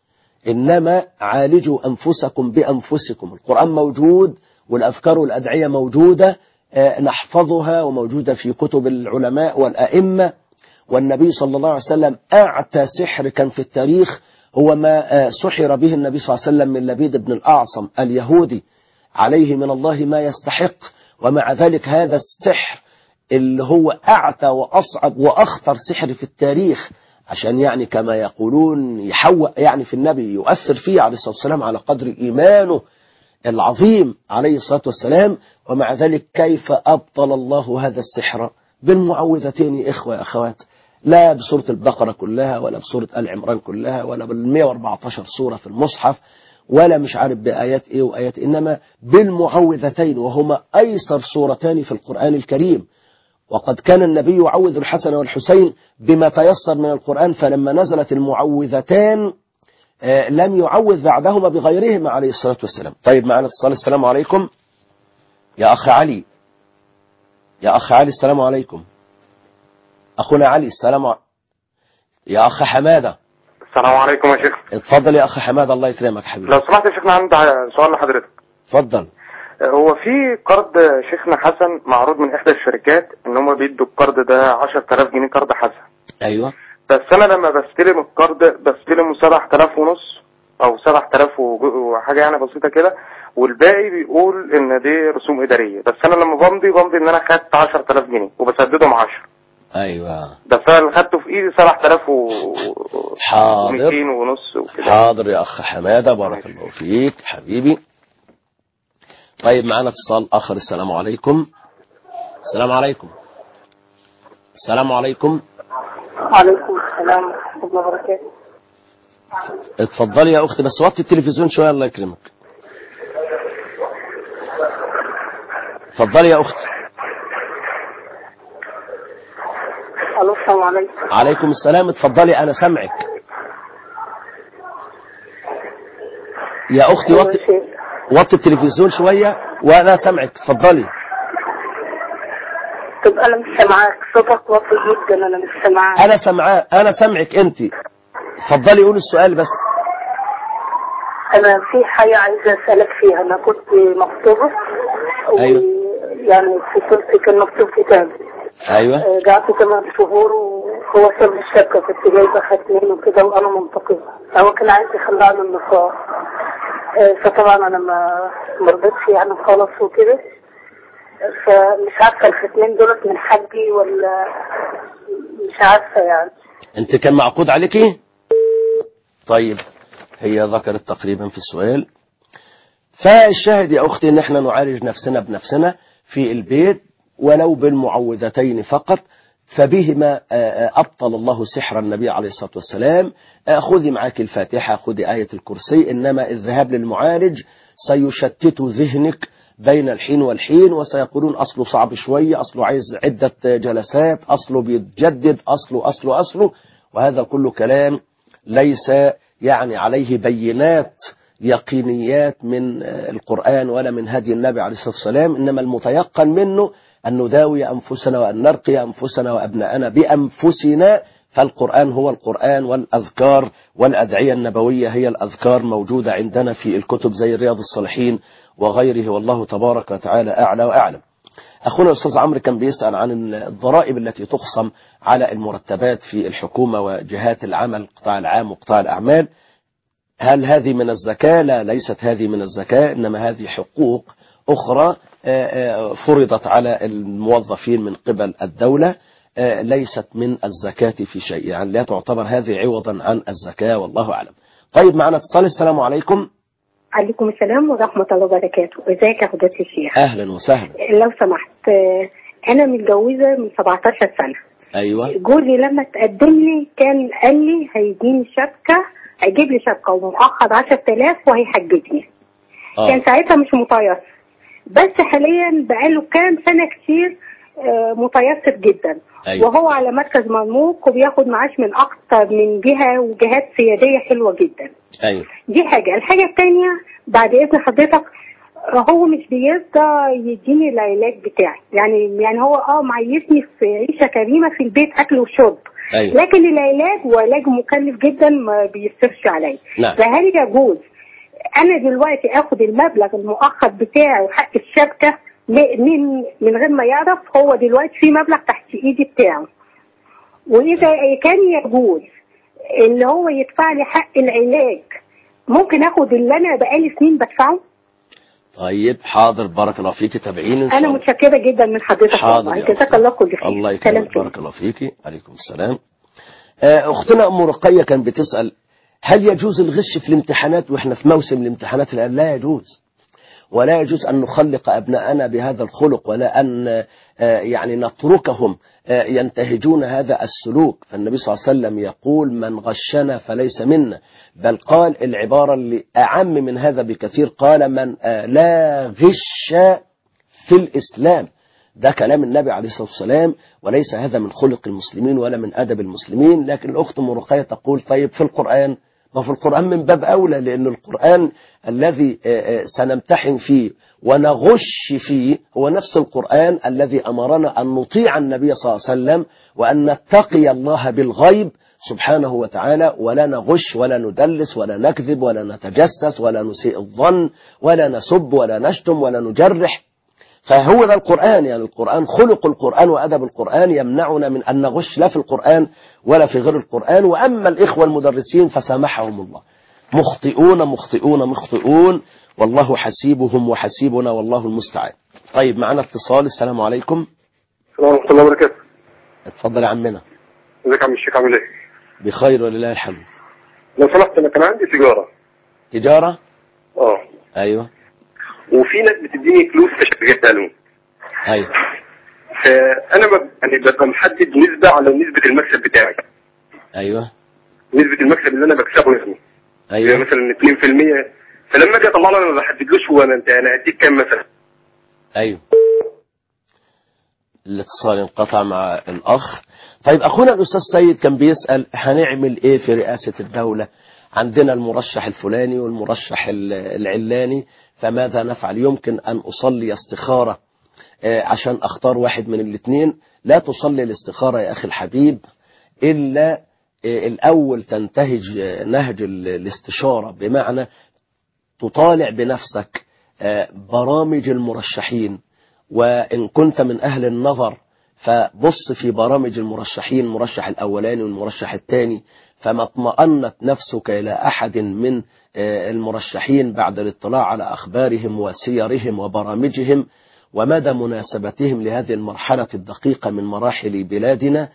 إنما عالجوا أنفسكم بأنفسكم. القرآن موجود والأذكار والأدعية موجودة، نحفظها وموجودة في كتب العلماء والأئمة. والنبي صلى الله عليه وسلم أعتى سحر كان في التاريخ هو ما سحر به النبي صلى الله عليه وسلم من لبيد بن الأعصم اليهودي، عليه من الله ما يستحق. ومع ذلك هذا السحر اللي هو أعتى وأصعب وأخطر سحر في التاريخ، عشان يعني كما يقولون يحوق يعني في النبي، يؤثر فيه عليه الصلاة والسلام على قدر إيمانه العظيم عليه الصلاة والسلام. ومع ذلك كيف أبطل الله هذا السحر؟ بالمعوذتين يا إخوة يا أخوات، لا بسورة البقرة كلها ولا بسورة آل عمران كلها ولا بال114 سورة في المصحف، ولا مش عارف بآيات إيه وآيات، إنما بالمعوذتين، وهما أيسر سورتان في القرآن الكريم. وقد كان النبي يعوذ الحسن والحسين بما تيسر من القرآن، فلما نزلت المعوذتان لم يعوذ بعدهما بغيرهما عليه الصلاة والسلام. طيب معنا اتصال. السلام عليكم يا أخ علي. يا أخ علي السلام عليكم. أخونا علي يا أخ حمادة. السلام عليكم يا شيخ. اتفضل يا أخ حمادة، الله يكرمك حبيبي. لو سمحت يا شيخنا عندي سؤال لحضرتك. اتفضل. هو في قرض شيخنا حسن معروض من إحدى الشركات إن هم بيدوا القرض ده 10,000 جنيه قرض حسن. أيوة. بس أنا لما بستلم القرض بستلمه 7,500 أو 7,000 وحاجة يعني بسيطة كده، والباقي بيقول إن دي رسوم إدارية. بس أنا لما بمضي إن أنا خدت 10,000 جنيه وبسددهم 10. أيوة. بس أنا اللي خدته في إيدي 7,000 حاضر. ونص وكده. حاضر يا أخ حمادة، بارك الله فيك حبيبي. طيب معنا اتصال آخر. السلام عليكم. السلام عليكم. السلام عليكم. وعليكم السلام ورحمة الله وبركاته. اتفضلي يا أختي، بس وطي التلفزيون شوية الله يكرمك. اتفضلي يا أختي. الو السلام عليكم. عليكم السلام. اتفضلي أنا سامعك يا أختي. وطي التلفزيون شوية وأنا سامعك. اتفضلي. طب أنا مش سامعاك، صوتك واطي جدا، أنا مش سامعاك. أنا سامعاك، أنا سامعك أنت. اتفضلي قولي السؤال بس. أنا في حاجة عايزة أسألك فيها. أنا كنت مخطوبة. أيوة. يعني في صورتي كان مكتوب كتاب. ايوه. قعدت 8 شهور وهو ساب لي الشبكة، كنت جايبة ختمين وكده وانا منتقبة. هو كان عايز يخليها من النقاب، فطبعا انا ما رضيتش يعني خالص وكده. فمش عارفة الختمين دولت من حقي ولا مش عارفة يعني. انت كان معقود عليكي؟ طيب هي ذكرت تقريبا في السؤال. فالشاهد يا أختي ان احنا نعالج نفسنا بنفسنا في البيت ولو بالمعوذتين فقط، فبهما أبطل الله سحر النبي عليه الصلاة والسلام. خذي معك الفاتحة، خذي آية الكرسي، إنما الذهاب للمعالج سيشتت ذهنك بين الحين والحين، وسيقولون أصله صعب شوية، أصله عايز عدة جلسات، أصله بيتجدد، أصله، وهذا كله كلام ليس يعني عليه بينات يقينيات من القرآن ولا من هدي النبي عليه الصلاة والسلام. إنما المتيقن منه أن نداوي أنفسنا وأن نرقي أنفسنا وأبناءنا بأنفسنا. فالقرآن هو القرآن، والأذكار والأدعية النبوية هي الأذكار، موجودة عندنا في الكتب زي رياض الصالحين وغيره، والله تبارك وتعالى أعلى وأعلم. أخونا الأستاذ عمرو كان بيسأل عن الضرائب التي تخصم على المرتبات في الحكومة وجهات العمل، القطاع العام وقطاع الأعمال. هل هذه من الزكاة؟ لا، ليست هذه من الزكاة، إنما هذه حقوق أخرى فرضت على الموظفين من قبل الدولة، ليست من الزكاة في شيء، يعني لا تعتبر هذه عوضا عن الزكاة، والله أعلم. طيب معنا اتصال. السلام عليكم. عليكم السلام ورحمة الله وبركاته. ازيك يا فضيلة الشيخ؟ أهلا وسهلا. لو سمحت، أنا متجوزة من 17 سنة. أيوة. جوزي لما تقدم لي كان قال لي هيديني شبكة، هيجيب لي شبكة ومؤخر 10,000 وهيحجبني. كان ساعتها مش متيسر، بس حاليا بقاله كام سنة كتير متيسر جدا. أيوة. وهو على مركز مرموق وبياخد معاش من أكتر من جهة وجهات سيادية حلوة جدا. أيوة. دي حاجة. الحاجة الثانية بعد إذن حضرتك، هو مش بيرضى يديني العلاج بتاعي، يعني هو معيشني في عيشة كريمة في البيت، أكل وشرب. أيوة. لكن العلاج وعلاج مكلف جدا ما بيصرفش عليا. نعم. فهل يجوز أنا دلوقتي آخد المبلغ المؤخر بتاعي وحق الشبكة من غير ما يعرف؟ هو دلوقتي في مبلغ تحت إيدي بتاعه، وإذا كان يجوز اللي هو يدفع لي حق العلاج، ممكن آخد اللي أنا بقالي سنين بدفعه؟ طيب حاضر، بارك الله فيك، تابعيني. أنا متشكرة جدا من حضرتك. حاضر، جزاك الله كل خير. الله يكرمك، بارك الله فيك. عليكم السلام. أختنا أم رقية كان بتسأل هل يجوز الغش في الامتحانات وإحنا في موسم الامتحانات الآن؟ لا يجوز، ولا يجوز أن نخلق أبناءنا بهذا الخلق، ولا أن يعني نتركهم ينتهجون هذا السلوك. فالنبي صلى الله عليه وسلم يقول من غشنا فليس منا، بل قال العبارة اللي أعم من هذا بكثير، قال من لا غش في الإسلام. ده كلام النبي عليه الصلاة والسلام، وليس هذا من خلق المسلمين ولا من أدب المسلمين. لكن الأخت أم رقية تقول طيب في القرآن، ما في القرآن من باب أولى، لأن القرآن الذي سنمتحن فيه ونغش فيه هو نفس القرآن الذي أمرنا أن نطيع النبي صلى الله عليه وسلم، وأن نتقي الله بالغيب سبحانه وتعالى، ولا نغش ولا ندلس ولا نكذب ولا نتجسس ولا نسيء الظن ولا نسب ولا نشتم ولا نجرح. فهو ده القرآن، يعني القرآن خلق القرآن وأدب القرآن يمنعنا من أن نغش لا في القرآن ولا في غير القرآن. وأما الإخوة المدرسين فسامحهم الله، مخطئون، والله حسيبهم وحسيبنا والله المستعان. طيب معنا اتصال. السلام عليكم. السلام ورحمة الله وبركاته. اتفضل يا عمنا. ازيك يا عم الشيخ، عامل ايه؟ بخير ولله الحمد. لو سمحت، انا كان عندي تجارة؟ ايوه. وفي ناس بتديني فلوس اشتريها لهم. ايوه. فانا ببقى محدد نسبة على نسبة المكسب بتاعي. ايوه. نسبة المكسب اللي انا بكسبه يعني. ايوه. يعني مثلا 2%، فلما اجي اطلع له انا ما بحددلوش هو انا هديك كام مثلا. ايوه. الاتصال انقطع مع الاخ. طيب اخونا الاستاذ سيد كان بيسأل هنعمل ايه في رئاسة الدولة؟ عندنا المرشح الفلاني والمرشح العلاني، فماذا نفعل؟ يمكن ان اصلي استخارة عشان اختار واحد من الاثنين؟ لا تصلي الاستخارة يا اخي الحبيب الا الاول تنتهج نهج الاستشارة، بمعنى تطالع بنفسك برامج المرشحين، وإن كنت من أهل النظر فبص في برامج المرشحين، المرشح الأولاني والمرشح الثاني، فما اطمأنت نفسك إلى أحد من المرشحين بعد الاطلاع على أخبارهم وسيرهم وبرامجهم ومدى مناسبتهم لهذه المرحلة الدقيقة من مراحل بلادنا،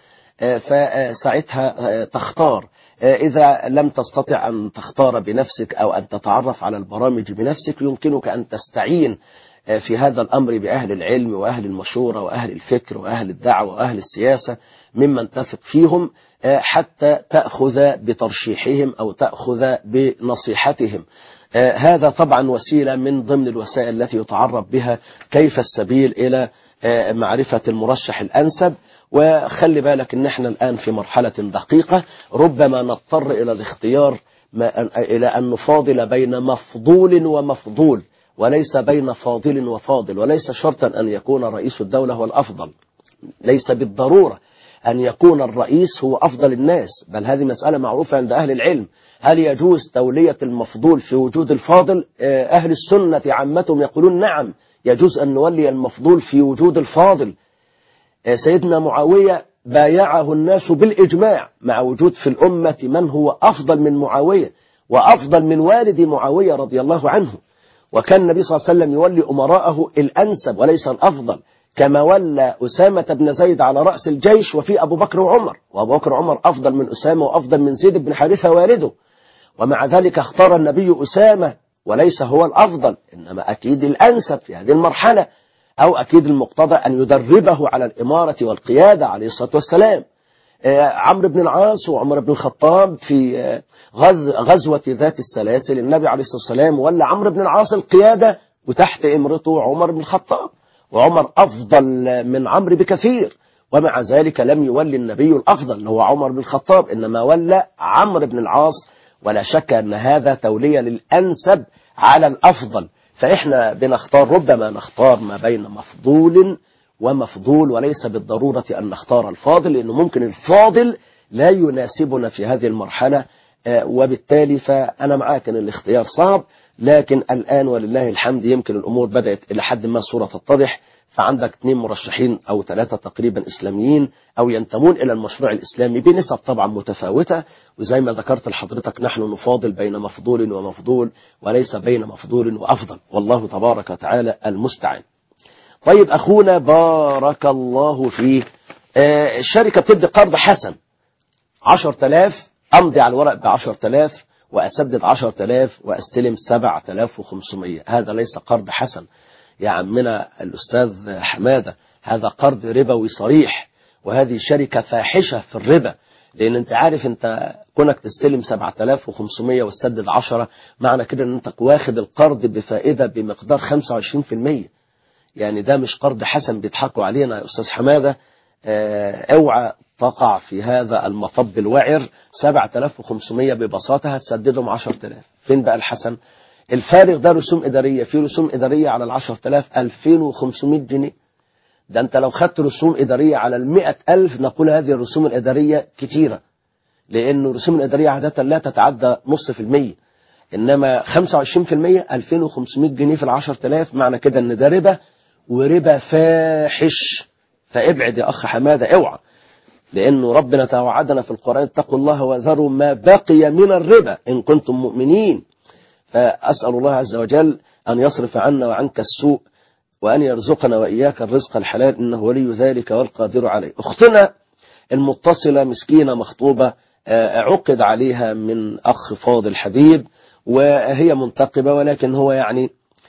فساعتها تختار. إذا لم تستطع أن تختار بنفسك أو أن تتعرف على البرامج بنفسك، يمكنك أن تستعين في هذا الأمر بأهل العلم وأهل المشورة وأهل الفكر وأهل الدعوة وأهل السياسة ممن تثق فيهم، حتى تأخذ بترشيحهم أو تأخذ بنصيحتهم. هذا طبعا وسيلة من ضمن الوسائل التي يتعرف بها كيف السبيل إلى معرفة المرشح الأنسب. وخلي بالك ان احنا الآن في مرحلة دقيقة، ربما نضطر إلى الاختيار إلى أن نفاضل بين مفضول ومفضول، وليس بين فاضل وفاضل. وليس شرطا أن يكون رئيس الدولة هو الأفضل، ليس بالضرورة أن يكون الرئيس هو أفضل الناس، بل هذه مسألة معروفة عند أهل العلم. هل يجوز تولية المفضول في وجود الفاضل؟ أهل السنة عامتهم يقولون نعم، يجوز أن نولي المفضول في وجود الفاضل. سيدنا معاوية بايعه الناس بالإجماع مع وجود في الأمة من هو أفضل من معاوية وأفضل من والد معاوية رضي الله عنه، وكان النبي صلى الله عليه وسلم يولي أمراءه الأنسب وليس الأفضل، كما ولى أسامة بن زيد على رأس الجيش وفي أبو بكر وعمر، وأبو بكر وعمر أفضل من أسامة وأفضل من زيد بن حارثة والده، ومع ذلك اختار النبي أسامة وليس هو الأفضل، إنما أكيد الأنسب في هذه المرحلة، أو أكيد المقتضى أن يدربه على الإمارة والقيادة عليه الصلاة والسلام. عمرو بن العاص وعمر بن الخطاب في غزوة ذات السلاسل، النبي عليه الصلاة والسلام ولا عمرو بن العاص القيادة وتحت إمرته عمر بن الخطاب، وعمر أفضل من عمرو بكثير، ومع ذلك لم يولي النبي الأفضل اللي هو عمر بن الخطاب، إنما ولى عمرو بن العاص، ولا شك أن هذا تولية للأنسب على الأفضل. فإحنا بنختار، ربما نختار ما بين مفضول ومفضول، وليس بالضرورة أن نختار الفاضل، لأنه ممكن الفاضل لا يناسبنا في هذه المرحلة، وبالتالي فأنا معاك أن الاختيار صعب، لكن الآن ولله الحمد يمكن الأمور بدأت إلى حد ما الصورة تتضح. فعندك 2 مرشحين أو 3 تقريبا إسلاميين أو ينتمون إلى المشروع الإسلامي بنسب طبعا متفاوتة، وزي ما ذكرت لحضرتك نحن نفاضل بين مفضول ومفضول وليس بين مفضول وأفضل، والله تبارك وتعالى المستعان. طيب أخونا بارك الله فيه، الشركة بتدي قرض حسن 10,000، أمضي على الورق ب10,000 وأسدد 10,000 وأستلم 7,500، هذا ليس قرض حسن يا عمنا الأستاذ حمادة، هذا قرض ربوي صريح، وهذه شركة فاحشة في الربا، لأن أنت عارف أنت كونك تستلم 7,500 وتسدد 10، معنى كده أن أنت واخد القرض بفائدة بمقدار 25%، يعني ده مش قرض حسن بيضحكوا علينا يا أستاذ حمادة. اوعى تقع في هذا المطب الوعر. 7,500 ببساطة هتسددهم 10,000، فين بقى الحسن؟ الفارغ ده رسوم إدارية، في رسوم إدارية على 10,000 2,500 جنيه، ده أنت لو خدت رسوم إدارية على 100,000 نقول هذه الرسوم الإدارية كتيرة، لأن الرسوم الإدارية عادة لا تتعدى 0.5%، إنما 25% 2,500 جنيه في 10,000، معنى كده أن ده ربا، وربا فاحش. فابعد يا أخ حمادة، اوعى، لأنه ربنا توعدنا في القرآن اتقوا الله وذروا ما بقي من الربا إن كنتم مؤمنين. فأسأل الله عز وجل أن يصرف عنا وعنك السوء، وأن يرزقنا وإياك الرزق الحلال، إنه ولي ذلك والقادر عليه. أختنا المتصلة مسكينة مخطوبة، عقد عليها من أخ فاضل حبيب، وهي منتقبة، ولكن هو يعني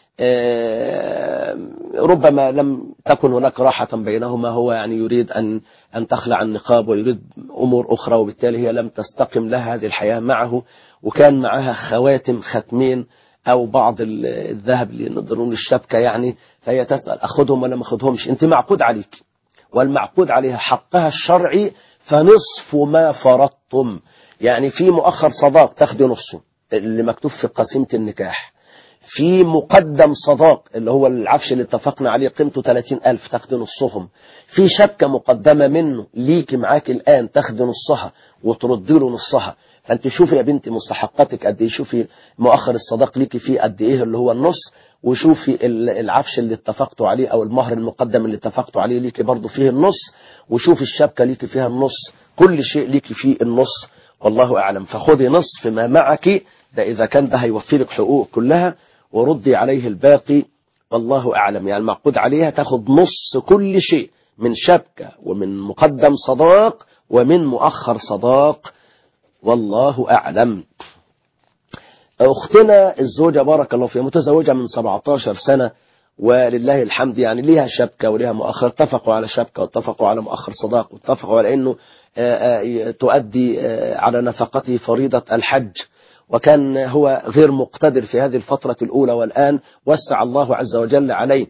ربما لم تكن هناك راحة بينهما، هو يعني يريد أن تخلع النقاب ويريد أمور أخرى، وبالتالي هي لم تستقم لها هذه الحياة معه، وكان معها خواتم، ختمين أو بعض الذهب اللي ينظرون الشبكة يعني، فهي تسأل أخذهم ولا ما أخذهمش؟ أنت معقود عليك والمعقود عليها حقها الشرعي فنصف ما فرضتم، يعني في مؤخر صداق تاخدي نصه اللي مكتوب في قسيمة النكاح، في مقدم صداق اللي هو العفش اللي اتفقنا عليه قيمته 30,000 تاخدي نصهم، في شبكة مقدمة منه ليك معاك الآن تاخدي نصها وتردي له نصها. فأنت شوفي يا بنتي مستحقاتك قد ايه، شوفي مؤخر الصداق ليكي فيه قد ايه اللي هو النص، وشوفي العفش اللي اتفقتوا عليه أو المهر المقدم اللي اتفقتوا عليه ليكي برضو فيه النص، وشوفي الشبكة ليكي فيها النص، كل شيء ليكي فيه النص، والله أعلم. فخذي نصف ما معك، ده إذا كان ده هيوفي لك حقوق كلها، وردي عليه الباقي، والله أعلم. يعني المعقود عليها تاخد نص كل شيء، من شبكة ومن مقدم صداق ومن مؤخر صداق، والله أعلم. أختنا الزوجة بارك الله فيها متزوجة من 17 سنة ولله الحمد، يعني ليها شبكة وليها مؤخر، اتفقوا على شبكة واتفقوا على مؤخر صداق واتفقوا على أنه تؤدي على نفقته فريضة الحج، وكان هو غير مقتدر في هذه الفترة الأولى، والآن وسع الله عز وجل عليه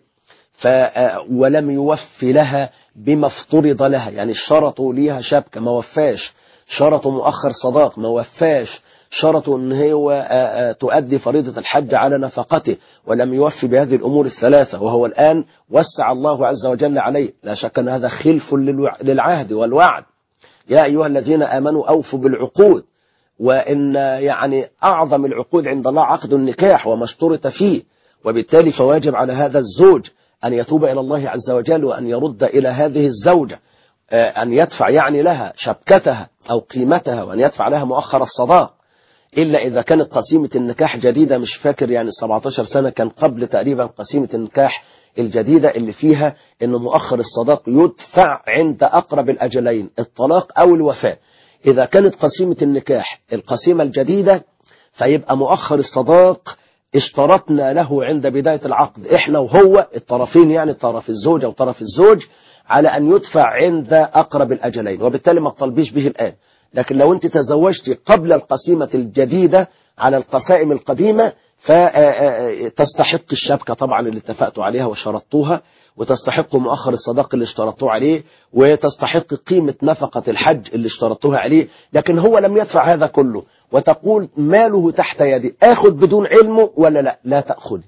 ولم يوفي لها بما افترض لها. يعني شرطوا ليها شبكة ما وفاش، شرطوا مؤخر صداق ما وفاش، شرطوا ان هو تؤدي فريضة الحج على نفقته، ولم يوفي بهذه الأمور الثلاثة، وهو الآن وسع الله عز وجل عليه. لا شك أن هذا خلف للعهد والوعد. يا أيها الذين آمنوا أوفوا بالعقود، وإن يعني أعظم العقود عند الله عقد النكاح وما اشترط فيه، وبالتالي فواجب على هذا الزوج أن يتوب إلى الله عز وجل، وأن يرد إلى هذه الزوجة أن يدفع يعني لها شبكتها أو قيمتها، وأن يدفع لها مؤخر الصداق، إلا إذا كانت قسيمة النكاح جديدة. مش فاكر يعني 17 سنة كان قبل تقريبا قسيمة النكاح الجديدة اللي فيها إن مؤخر الصداق يدفع عند أقرب الأجلين، الطلاق أو الوفاة. إذا كانت قسيمة النكاح القسيمة الجديدة فيبقى مؤخر الصداق اشترطنا له عند بداية العقد إحنا وهو الطرفين، يعني طرف الزوجة وطرف الزوج، على أن يدفع عند أقرب الأجلين، وبالتالي ما تطالبيش به الآن. لكن لو أنت تزوجتي قبل القسيمة الجديدة على القسائم القديمة فتستحق الشبكة طبعا اللي اتفقتوا عليها وشرطوها، وتستحق مؤخر الصداق اللي اشترطوه عليه، وتستحق قيمة نفقة الحج اللي اشترطوها عليه. لكن هو لم يدفع هذا كله، وتقول ماله تحت يدي، آخذ بدون علمه ولا لا؟ لا تأخذي،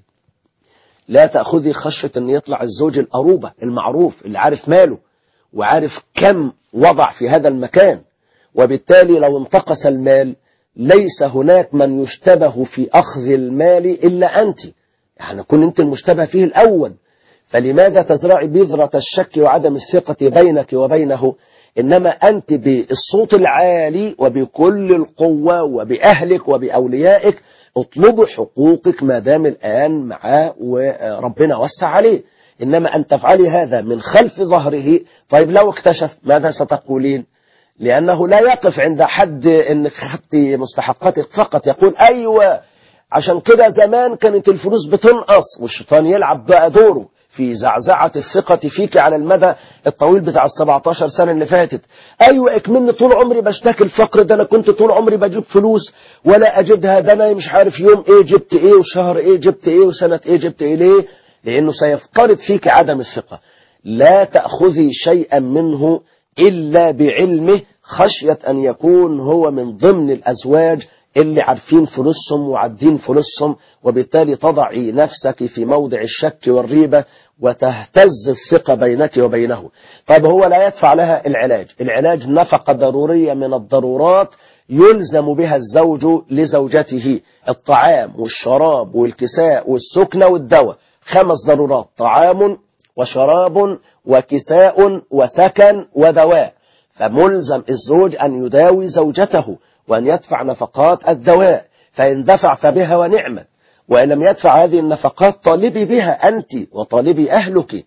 لا تأخذي، خشية أن يطلع الزوج الأروبة المعروف اللي عارف ماله وعارف كم وضع في هذا المكان، وبالتالي لو انتقص المال ليس هناك من يشتبه في أخذ المال إلا أنت، يعني كن أنت المشتبه فيه الأول. فلماذا تزرعي بذرة الشك وعدم الثقة بينك وبينه؟ إنما أنت بالصوت العالي وبكل القوة وبأهلك وبأوليائك اطلبوا حقوقك ما دام الآن معاه وربنا وسع عليه. إنما أن تفعلي هذا من خلف ظهره، طيب لو اكتشف ماذا ستقولين؟ لأنه لا يقف عند حد إنك خدتي مستحقاتك فقط يقول أيوة عشان كده زمان كانت الفلوس بتنقص، والشيطان يلعب بقى دوره في زعزعة الثقة فيك على المدى الطويل بتاع 17 سنة اللي فاتت. أيوة اكملني طول عمري بشتكي الفقر، ده أنا كنت طول عمري بجيب فلوس ولا أجدها، ده أنا مش عارف يوم إيه جبت إيه وشهر إيه جبت إيه وسنة إيه جبت إيه. ليه؟ لأنه سيفترض فيك عدم الثقة. لا تأخذي شيئا منه إلا بعلمه، خشية أن يكون هو من ضمن الأزواج اللي عارفين فلوسهم وعدين فلوسهم، وبالتالي تضعي نفسك في موضع الشك والريبة وتهتز الثقة بينك وبينه. طيب هو لا يدفع لها العلاج نفقة ضرورية من الضرورات يلزم بها الزوج لزوجته، الطعام والشراب والكساء والسكنة والدواء، 5 ضرورات: طعام وشراب وكساء وسكن ودواء. فملزم الزوج أن يداوي زوجته وأن يدفع نفقات الدواء، فإن دفع فبها ونعمت، وإن لم يدفع هذه النفقات طالبي بها أنت وطالبي أهلك.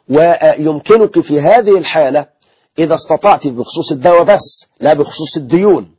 ويمكنك في هذه الحالة إذا استطعت بخصوص الدواء بس لا بخصوص الديون،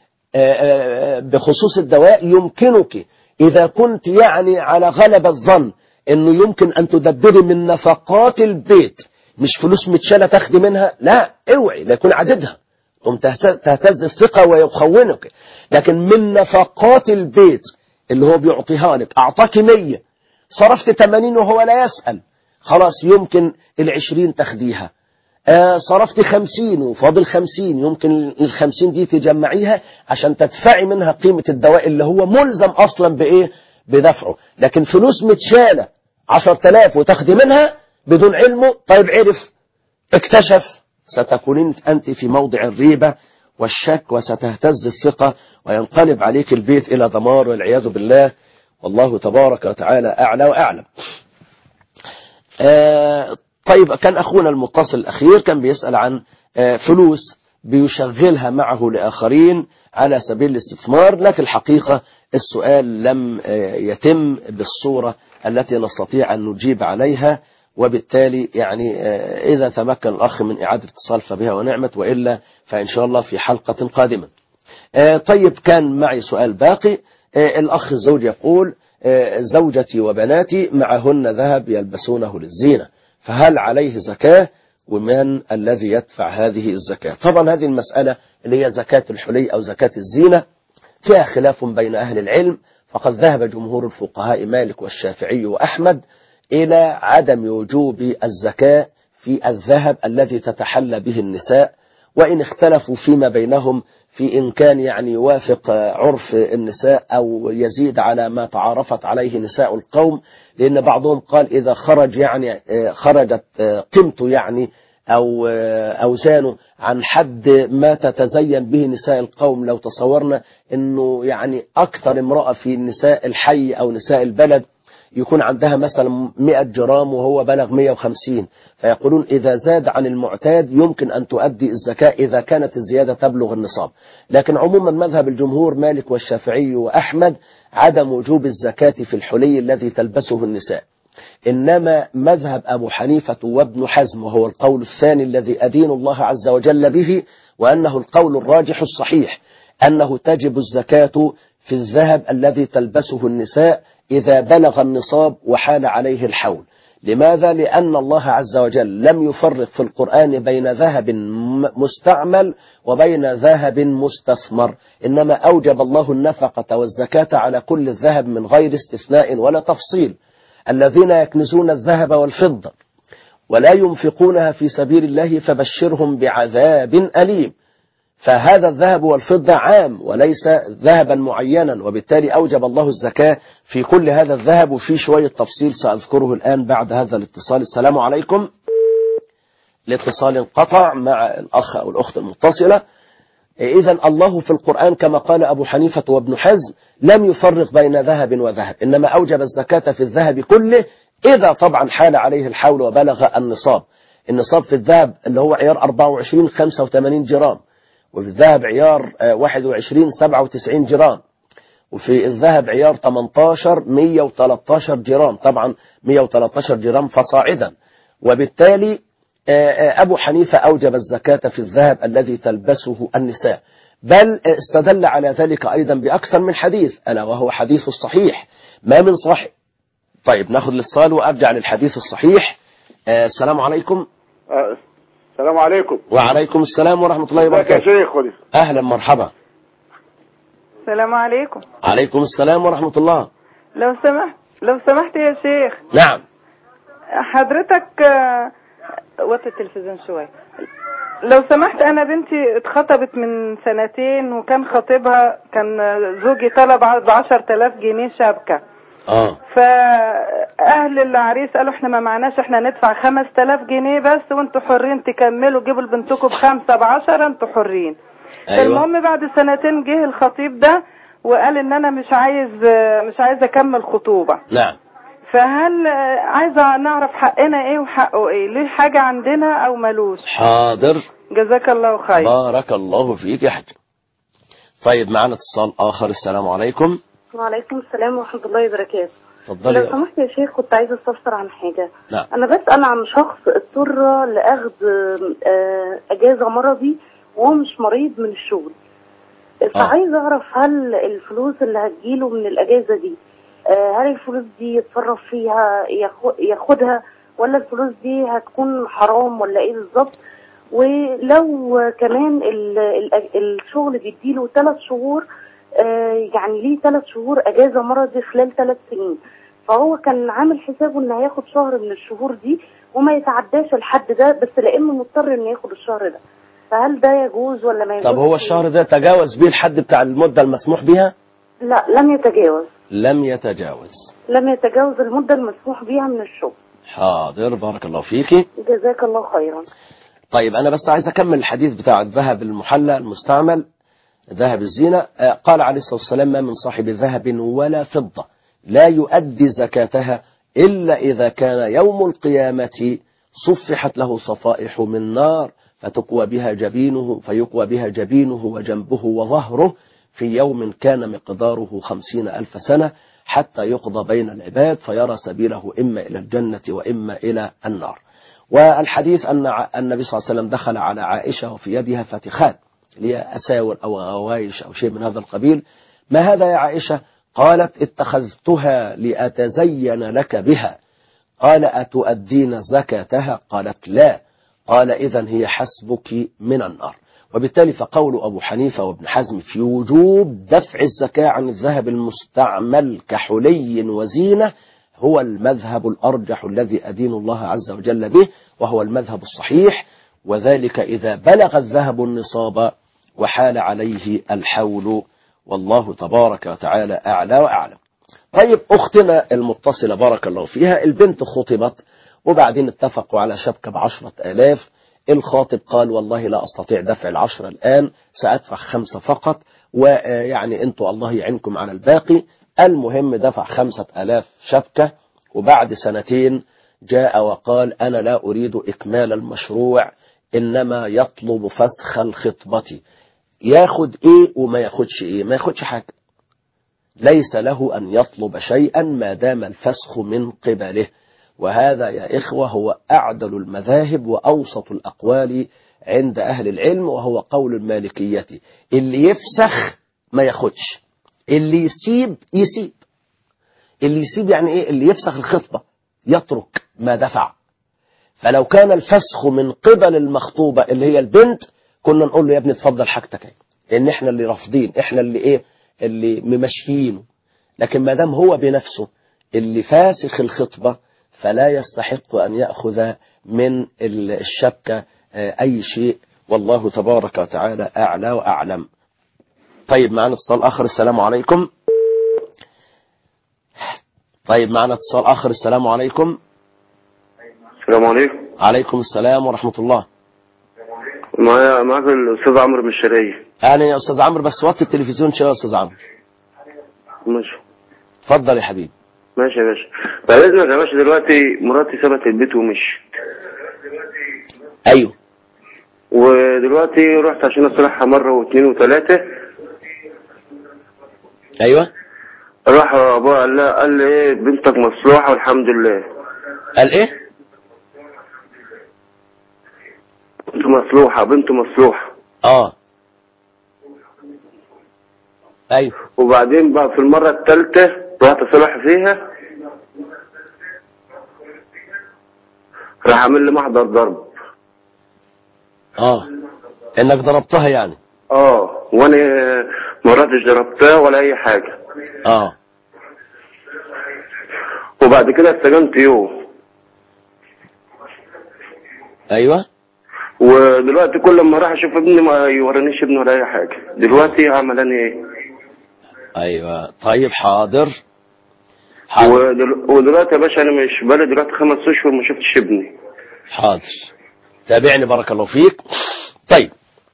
بخصوص الدواء يمكنك إذا كنت يعني على غلب الظن أنه يمكن أن تدبري من نفقات البيت، مش فلوس متشالة تاخدي منها، لا اوعي لا يكون عددها تهتز الثقة ويخونك. لكن من نفقات البيت اللي هو بيعطيها لك، أعطاك 100 صرفت 80 وهو لا يسأل، خلاص يمكن 20 تاخديها. صرفت 50 وفاضل 50، يمكن 50 دي تجمعيها عشان تدفعي منها قيمة الدواء اللي هو ملزم أصلا بإيه؟ بدفعه. لكن فلوس متشالة 10,000 وتاخدي منها بدون علمه، طيب عرف اكتشف، ستكونين أنت في موضع الريبة والشك، وستهتز الثقة وينقلب عليك البيت إلى دمار والعياذ بالله. والله تبارك وتعالى أعلى وأعلم. طيب، كان أخونا المتصل الأخير كان بيسأل عن فلوس بيشغلها معه لآخرين على سبيل الاستثمار، لكن الحقيقة السؤال لم يتم بالصورة التي نستطيع أن نجيب عليها، وبالتالي يعني إذا تمكن الأخ من إعادة اتصال فبها ونعمت، وإلا فإن شاء الله في حلقة قادمة. طيب، كان معي سؤال باقي. الأخ الزوج يقول: زوجتي وبناتي معهن ذهب يلبسونه للزينة، فهل عليه زكاة؟ ومن الذي يدفع هذه الزكاة؟ طبعا هذه المسألة اللي هي زكاة الحلي أو زكاة الزينة فيها خلاف بين أهل العلم، فقد ذهب جمهور الفقهاء مالك والشافعي وأحمد إلى عدم وجوب الزكاة في الذهب الذي تتحلى به النساء، وإن اختلفوا فيما بينهم في إن كان يعني يوافق عرف النساء أو يزيد على ما تعارفت عليه نساء القوم، لأن بعضهم قال إذا خرج يعني خرجت قيمته يعني أو أوزانه عن حد ما تتزين به نساء القوم، لو تصورنا أنه يعني أكثر امرأة في نساء الحي أو نساء البلد يكون عندها مثلا 100 جرام وهو بلغ 150، فيقولون إذا زاد عن المعتاد يمكن أن تؤدي الزكاة إذا كانت الزيادة تبلغ النصاب. لكن عموما مذهب الجمهور مالك والشافعي وأحمد عدم وجوب الزكاة في الحلي الذي تلبسه النساء، إنما مذهب أبو حنيفة وابن حزم، وهو القول الثاني الذي أدين الله عز وجل به، وأنه القول الراجح الصحيح، أنه تجب الزكاة في الذهب الذي تلبسه النساء إذا بلغ النصاب وحال عليه الحول. لماذا؟ لأن الله عز وجل لم يفرق في القرآن بين ذهب مستعمل وبين ذهب مستثمر، إنما أوجب الله النفقة والزكاة على كل الذهب من غير استثناء ولا تفصيل. الذين يكنزون الذهب والفضة ولا ينفقونها في سبيل الله فبشرهم بعذاب أليم. فهذا الذهب والفضة عام وليس ذهبا معينا، وبالتالي أوجب الله الزكاة في كل هذا الذهب، وفي شوية تفصيل سأذكره الآن بعد هذا الاتصال. السلام عليكم. الاتصال انقطع مع الأخ أو الأخت المتصلة. إذن الله في القرآن كما قال أبو حنيفة وابن حزم لم يفرق بين ذهب وذهب، إنما أوجب الزكاة في الذهب كله إذا طبعا حال عليه الحول وبلغ النصاب. النصاب في الذهب اللي هو عيار 24 85 جرام، وفي الذهب عيار 21 97 جرام، وفي الذهب عيار 18 113 جرام، طبعا 113 جرام فصاعدا. وبالتالي أبو حنيفة أوجب الزكاة في الذهب الذي تلبسه النساء، بل استدل على ذلك أيضا بأكثر من حديث، ألا وهو حديث الصحيح ما من صحيح. طيب، ناخذ الاتصال وأرجع للحديث الصحيح. السلام عليكم. السلام عليكم. وعليكم السلام ورحمة الله وبركاته. يا شيخ. أهلا مرحبا. السلام عليكم. عليكم السلام ورحمة الله. لو سمحت يا شيخ. نعم. حضرتك وطي التلفزيون شوية. لو سمحت، أنا بنتي اتخطبت من 2 وكان خطيبها كان زوجي طلب ب10,000 جنيه شبكة. فأهل العريس قالوا احنا ما معناش، احنا ندفع 5,000 جنيه بس وانتوا حرين تكملوا، جيبوا لبنتكم ب5 ب10 انتوا حرين. أيوة. المهم بعد 2 جه الخطيب ده وقال ان انا مش عايز اكمل خطوبة. نعم. فهل عايزة نعرف حقنا ايه وحقه ايه؟ ليه حاجة عندنا او ملوش؟ حاضر، جزاك الله خير. بارك الله فيك يا حاج. طيب، معنا اتصال آخر. السلام عليكم. وعليكم السلام ورحمة الله وبركاته. اتفضلي. لو سمحت يا شيخ، كنت عايزة استفسر عن حاجة. نعم. أنا بسأل عن شخص اضطر لأخذ أجازة مرضي وهو مش مريض من الشغل، فعايزة أعرف هل الفلوس اللي هتجيله من الأجازة دي هل الفلوس دي يتصرف فيها ياخدها، ولا الفلوس دي هتكون حرام ولا إيه بالظبط؟ ولو كمان الشغل بيديله 3 شهور، يعني ليه 3 شهور اجازه مرضي خلال 3 سنين، فهو كان عامل حسابه انه هياخد شهر من الشهور دي وما يتعداش الحد ده، بس لانه مضطر انه ياخد الشهر ده، فهل ده يجوز ولا ما يجوز؟ طب هو الشهر ده تجاوز بيه الحد بتاع المده المسموح بها؟ لا، لم يتجاوز لم يتجاوز المده المسموح بها من الشغل. حاضر، بارك الله فيكي. جزاك الله خيرا. طيب، انا بس عايز اكمل الحديث بتاع الذهب المحلى المستعمل، ذهب الزينة. قال عليه الصلاة والسلام: ما من صاحب ذهب ولا فضة لا يؤدي زكاتها إلا إذا كان يوم القيامة صفحت له صفائح من نار فيقوى بها جبينه وجنبه وظهره في يوم كان مقداره 50,000 سنة حتى يقضى بين العباد فيرى سبيله إما إلى الجنة وإما إلى النار. والحديث أن النبي صلى الله عليه وسلم دخل على عائشة وفي يدها فاتخات اللي هي أساور أو غوايش أو شيء من هذا القبيل. ما هذا يا عائشة؟ قالت اتخذتها لأتزين لك بها. قال أتؤدين زكاتها؟ قالت لا. قال إذن هي حسبك من النار. وبالتالي فقول أبو حنيفة وابن حزم في وجوب دفع الزكاة عن الذهب المستعمل كحلي وزينة هو المذهب الأرجح الذي أدين الله عز وجل به، وهو المذهب الصحيح، وذلك إذا بلغ الذهب النصاب وحال عليه الحول، والله تبارك وتعالى أعلى وأعلم. طيب أختنا المتصلة بارك الله فيها، البنت خطبت وبعدين اتفقوا على شبكة ب10,000. الخاطب قال والله لا أستطيع دفع 10 الآن، سأدفع 5 فقط، ويعني أنتوا الله يعينكم على الباقي. المهم دفع 5,000 شبكة، وبعد 2 جاء وقال أنا لا أريد إكمال المشروع إنما يطلب فسخ الخطبة. ياخد إيه وما ياخدش إيه؟ ما ياخدش حاجة، ليس له أن يطلب شيئا ما دام الفسخ من قبله. وهذا يا إخوة هو أعدل المذاهب وأوسط الأقوال عند أهل العلم، وهو قول المالكية. اللي يفسخ ما ياخدش، اللي يسيب يسيب. اللي يسيب يعني إيه؟ اللي يفسخ الخطبة يترك ما دفع. فلو كان الفسخ من قبل المخطوبة اللي هي البنت كنا نقول له يا ابني اتفضل حاجتك، لأن احنا اللي رافضين، احنا اللي ايه اللي ممشيينه. لكن ما دام هو بنفسه اللي فاسخ الخطبة فلا يستحق أن يأخذ من الشبكة أي شيء، والله تبارك وتعالى أعلى وأعلم. طيب معنا اتصال آخر. السلام عليكم. طيب معنا اتصال آخر. السلام عليكم. السلام عليكم. عليكم السلام ورحمة الله. معاك الأستاذ عمرو من الشرقية. أهلا يا أستاذ عمرو، بس وطي التلفزيون شوية يا أستاذ عمرو. ماشي. اتفضل يا حبيبي. ماشي يا باشا. بعد إذنك يا باشا، دلوقتي مراتي سابت البيت ومشيت. أيوه. ودلوقتي رحت عشان أصلحها مرة واثنين وثلاثة. أيوه. راح أبوها قال لي إيه بنتك مصلوحة والحمد لله. قال إيه؟ بنت مصلوحة. أيوه. وبعدين بقى في المرة الثالثة رحت أصلح فيها، راح عامل لي محضر ضرب. إنك ضربتها يعني؟ وأنا ما رحتش ضربتها ولا أي حاجة. وبعد كده استجنت يوم. أيوه. ودلوقتي كل ما راح اشوف ابني ما يورينيش ابنه ولا اي حاجه. دلوقتي اعمل انا ايه؟ ايوه طيب حاضر. ودلوقتي يا باشا انا مش بقالي دلوقتي 5 اشهر ما شفتش ابني. حاضر تابعني بارك الله فيك. طيب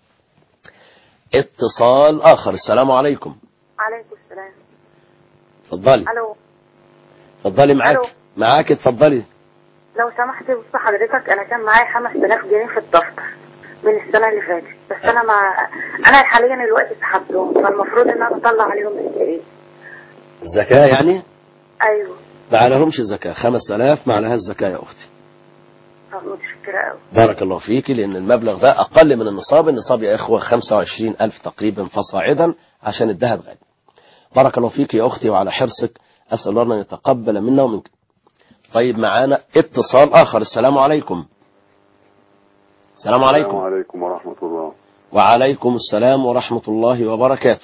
اتصال اخر. السلام عليكم. عليكم السلام. اتفضلي. الو. اتفضلي معاك اتفضلي. لو سمحت بص حضرتك، انا كان معايا 5,000 جنيه في الدفتر من السنه اللي فاتت، بس انا حاليا دلوقتي سحبتهم، فالمفروض ان انا اطلع عليهم ايه؟ الزكاه يعني؟ ايوه. ما عليهمش الزكاه. 5,000 ما عليها الزكاه يا اختي. طب متشكره قوي. بارك الله فيكي، لان المبلغ ده اقل من النصاب. النصاب يا اخوه 25,000 تقريبا فصاعدا عشان الذهب غالي. بارك الله فيك يا اختي وعلى حرصك، اسال الله ان يتقبل منا ومنك. طيب معانا اتصال آخر. السلام عليكم. السلام عليكم. السلام عليكم ورحمة الله. وعليكم السلام ورحمة الله وبركاته.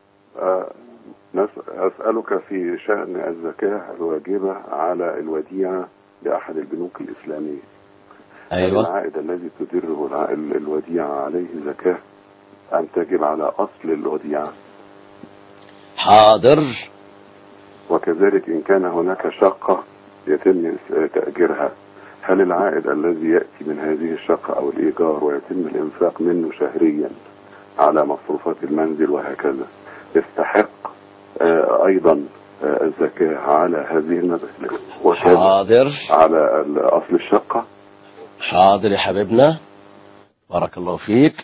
أسألك في شأن الزكاة الواجبة على الوديعة لأحد البنوك الإسلامية. أيوة. العائد الذي تدره الوديعة عليه زكاة أم تجب على أصل الوديعة؟ حاضر. وكذلك إن كان هناك شقة يتم تأجيرها، هل العائد الذي يأتي من هذه الشقة أو الإيجار ويتم الإنفاق منه شهريا على مصروفات المنزل وهكذا يستحق أيضا الزكاة على هذه المبالغ حاضر على أصل الشقة؟ حاضر يا حبيبنا، بارك الله فيك.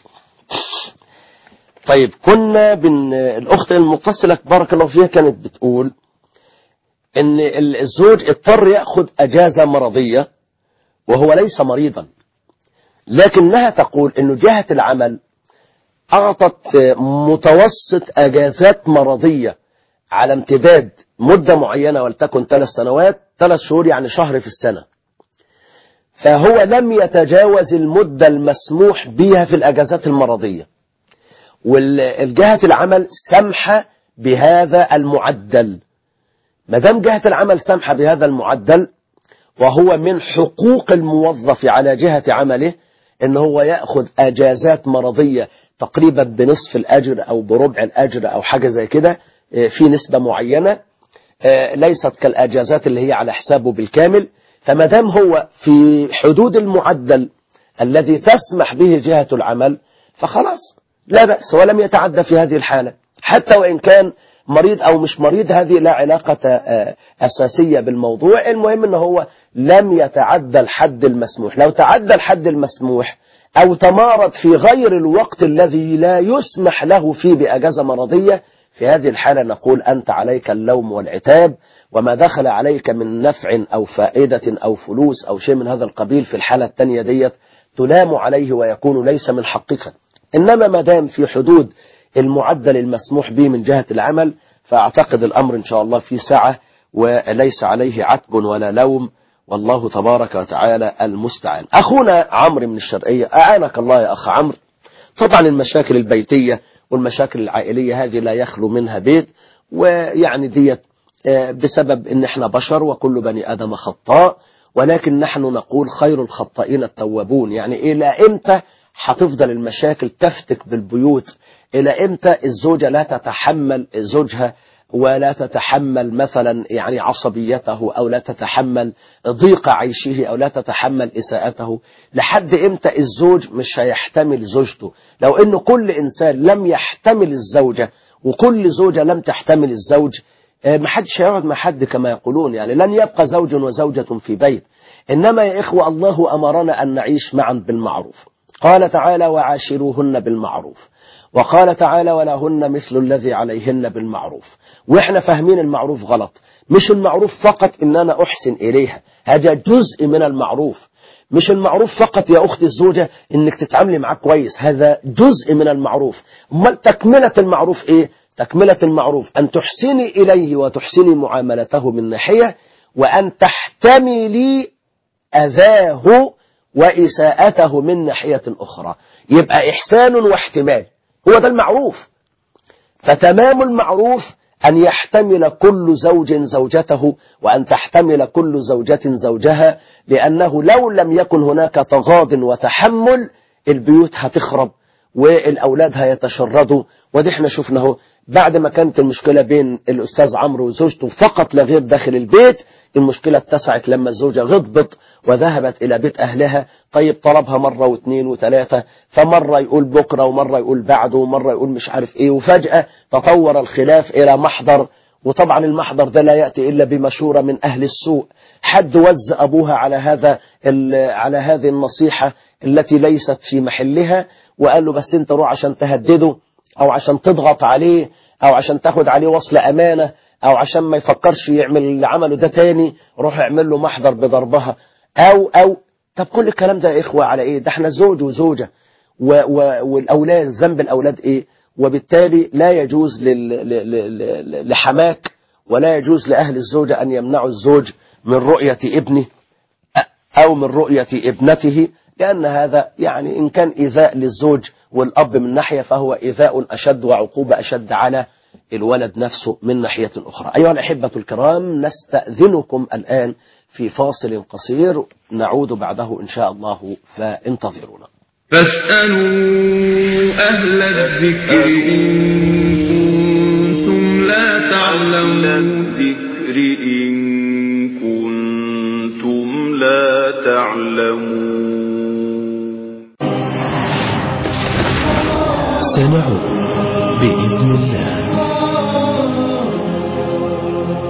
طيب كنا الأخت المتصلة بارك الله فيها كانت بتقول إن الزوج اضطر يأخذ أجازة مرضية وهو ليس مريضا، لكنها تقول إنه جهة العمل أعطت متوسط أجازات مرضية على امتداد مدة معينة ولتكن 3 سنوات، 3 شهور يعني شهر في السنة، فهو لم يتجاوز المدة المسموح بها في الأجازات المرضية، والجهة العمل سمح بهذا المعدل. ما دام جهة العمل سمح بهذا المعدل، وهو من حقوق الموظف على جهة عمله ان هو يأخذ اجازات مرضية تقريبا بنصف الاجر او بربع الاجر او حاجة زي كده في نسبة معينة، ليست كالاجازات اللي هي على حسابه بالكامل. فما دام هو في حدود المعدل الذي تسمح به جهة العمل فخلاص لا بأس، ولم يتعدى في هذه الحالة، حتى وإن كان مريض أو مش مريض، هذه لا علاقة أساسية بالموضوع. المهم أنه هو لم يتعدى الحد المسموح. لو تعدى الحد المسموح أو تمارض في غير الوقت الذي لا يسمح له فيه بأجازة مرضية، في هذه الحالة نقول أنت عليك اللوم والعتاب، وما دخل عليك من نفع أو فائدة أو فلوس أو شيء من هذا القبيل في الحالة الثانية ديت تلام عليه ويكون ليس من حقك. إنما ما دام في حدود المعدل المسموح به من جهة العمل، فأعتقد الأمر إن شاء الله في سعة وليس عليه عتب ولا لوم، والله تبارك وتعالى المستعان. أخونا عمرو من الشرقية، أعانك الله يا أخ عمرو. طبعا المشاكل البيتية والمشاكل العائلية هذه لا يخلو منها بيت، ويعني ديت بسبب إن احنا بشر وكل بني آدم خطاء، ولكن نحن نقول خير الخطائين التوابون. يعني إلى إمتى هتفضل المشاكل تفتك بالبيوت؟ إلى إمتى الزوجة لا تتحمل زوجها ولا تتحمل مثلا يعني عصبيته، أو لا تتحمل ضيق عيشه، أو لا تتحمل إساءته؟ لحد إمتى الزوج مش هيحتمل زوجته؟ لو إنه كل إنسان لم يحتمل الزوجة وكل زوجة لم تحتمل الزوج، محدش هيقعد مع حد كما يقولون، يعني لن يبقى زوج وزوجة في بيت. إنما يا إخوة الله أمرنا أن نعيش معا بالمعروف. قال تعالى وعاشروهن بالمعروف، وقال تعالى ولهن مثل الذي عليهن بالمعروف. وإحنا فاهمين المعروف غلط. مش المعروف فقط إن أنا أحسن إليها، هذا جزء من المعروف. مش المعروف فقط يا أختي الزوجة إنك تتعاملي معاه كويس، هذا جزء من المعروف. أمال تكملة المعروف إيه؟ تكملة المعروف أن تحسني إليه وتحسني معاملته من ناحية، وأن تحتملي أذاه وإساءته من ناحية أخرى. يبقى إحسان واحتمال، هو ده المعروف. فتمام المعروف أن يحتمل كل زوج زوجته، وأن تحتمل كل زوجة زوجها، لأنه لو لم يكن هناك تغاض وتحمل البيوت هتخرب والأولاد هيتشردوا. ودي احنا شفناه بعد ما كانت المشكلة بين الأستاذ عمرو وزوجته فقط لا غير داخل البيت، المشكلة اتسعت لما الزوجة غضبت وذهبت إلى بيت أهلها. طيب طلبها مرة واثنين وثلاثة، فمرة يقول بكرة ومرة يقول بعده ومرة يقول مش عارف إيه، وفجأة تطور الخلاف إلى محضر. وطبعا المحضر ده لا يأتي إلا بمشورة من أهل السوء، حد وز أبوها على هذه النصيحة التي ليست في محلها، وقال له بس انت روح عشان تهدده، أو عشان تضغط عليه، أو عشان تاخد عليه وصل أمانة، أو عشان ما يفكرش يعمل اللي عمله ده تاني، روح اعمل له محضر بضربها أو طب كل الكلام ده يا إخوة على إيه؟ ده احنا زوج وزوجة والأولاد، ذنب الأولاد إيه؟ وبالتالي لا يجوز لحماك ولا يجوز لأهل الزوجة أن يمنعوا الزوج من رؤية ابنه أو من رؤية ابنته، لأن هذا يعني إن كان إيذاء للزوج والأب من ناحية، فهو إيذاء أشد وعقوبة أشد على الولد نفسه من ناحية أخرى. أيها الأحبة الكرام، نستأذنكم الآن في فاصل قصير، نعود بعده إن شاء الله، فانتظرونا. فاسألوا أهل الذكر إن كنتم لا تعلمون. إن كنتم لا تعلمون. سنعود بإذن الله.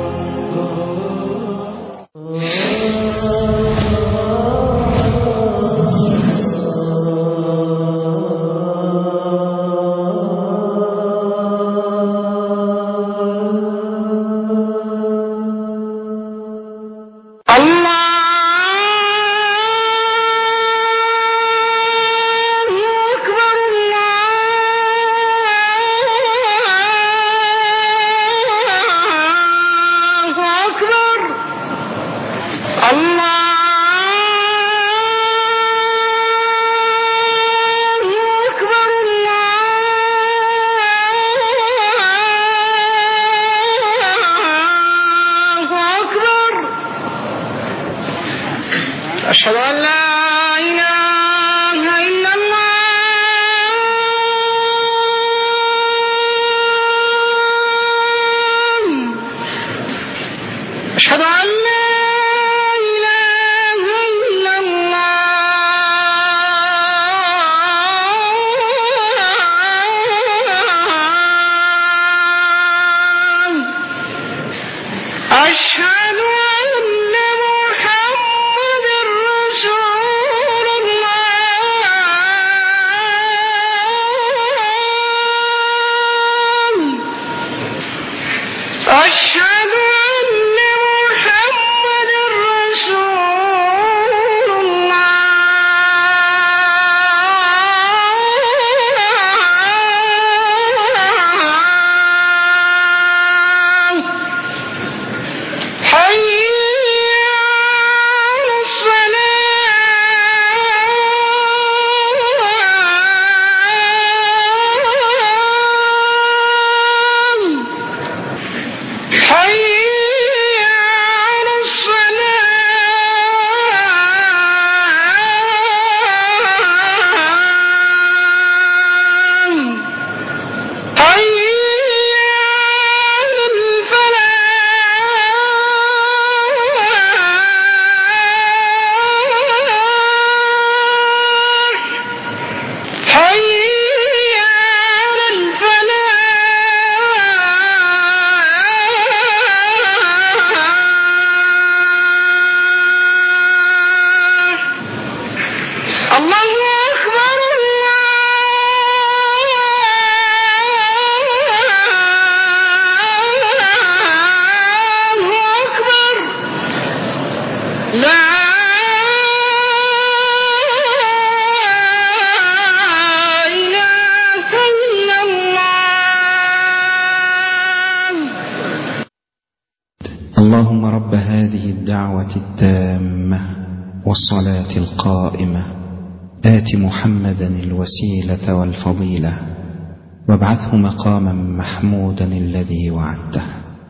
الدعوة التامة والصلاة القائمة آت محمدا الوسيلة والفضيلة وابعثه مقاما محمودا الذي وعدته.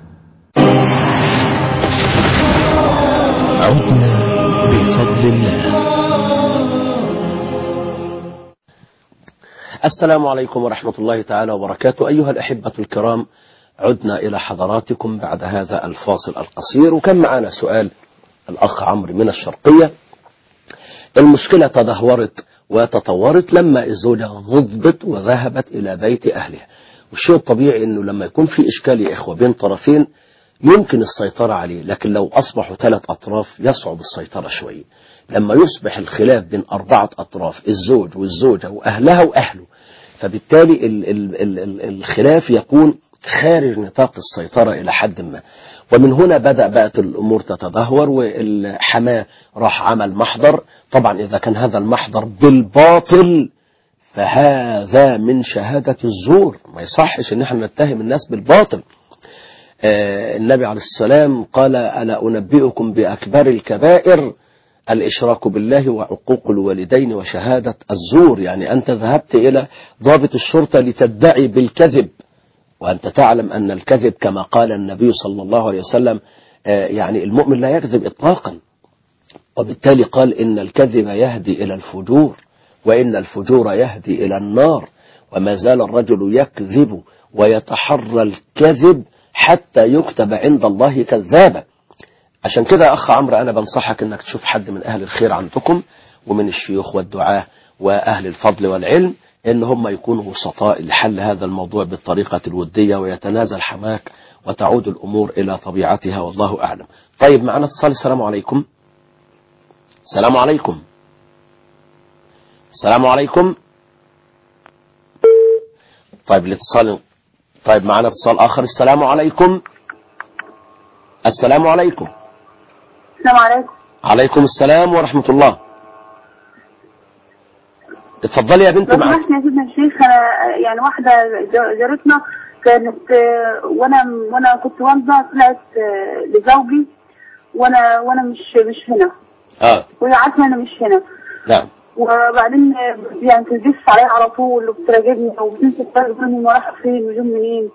عدنا بفضل الله. السلام عليكم ورحمة الله تعالى وبركاته. أيها الأحبة الكرام، عدنا إلى حضراتكم بعد هذا الفاصل القصير، وكان معنا سؤال الأخ عمرو من الشرقية. المشكلة تدهورت وتطورت لما الزوجة غضبت وذهبت إلى بيت أهلها، والشيء الطبيعي أنه لما يكون في إشكال يا إخوة بين طرفين يمكن السيطرة عليه، لكن لو أصبحوا 3 أطراف يصعب السيطرة شوية. لما يصبح الخلاف بين 4 أطراف، الزوج والزوجة وأهلها وأهله، فبالتالي الخلاف يكون خارج نطاق السيطرة إلى حد ما. ومن هنا بقت الأمور تتدهور، والحماة راح عمل محضر. طبعا إذا كان هذا المحضر بالباطل فهذا من شهادة الزور، ما يصحش إن احنا نتهم الناس بالباطل. النبي عليه السلام قال: ألا أنبئكم بأكبر الكبائر؟ الإشراك بالله وعقوق الوالدين وشهادة الزور. يعني أنت ذهبت إلى ضابط الشرطة لتدعي بالكذب، وأنت تعلم أن الكذب كما قال النبي صلى الله عليه وسلم يعني المؤمن لا يكذب إطلاقا، وبالتالي قال إن الكذب يهدي إلى الفجور، وإن الفجور يهدي إلى النار، وما زال الرجل يكذب ويتحرى الكذب حتى يكتب عند الله كذابا. عشان كده يا أخ عمرو أنا بنصحك أنك تشوف حد من أهل الخير عندكم ومن الشيوخ والدعاة وأهل الفضل والعلم، إن هم يكونوا وسطاء لحل هذا الموضوع بالطريقة الودية، ويتنازل حماك وتعود الأمور إلى طبيعتها، والله أعلم. طيب معنا اتصال. السلام عليكم. السلام عليكم. السلام عليكم. طيب الاتصال. طيب معنا اتصال آخر. السلام عليكم. السلام عليكم. السلام عليكم. عليكم السلام ورحمة الله. اتفضلي يا بنت معاك. يا سيدنا الشيخ، أنا يعني واحدة جارتنا كانت وانا كنت والده طلعت لزوجي وانا مش هنا. وهي عارفه انا مش هنا. نعم. وبعدين يعني تلبس عليها على طول وبتراجعني وبتنسى تفرق منهم وراح فين وجم منين،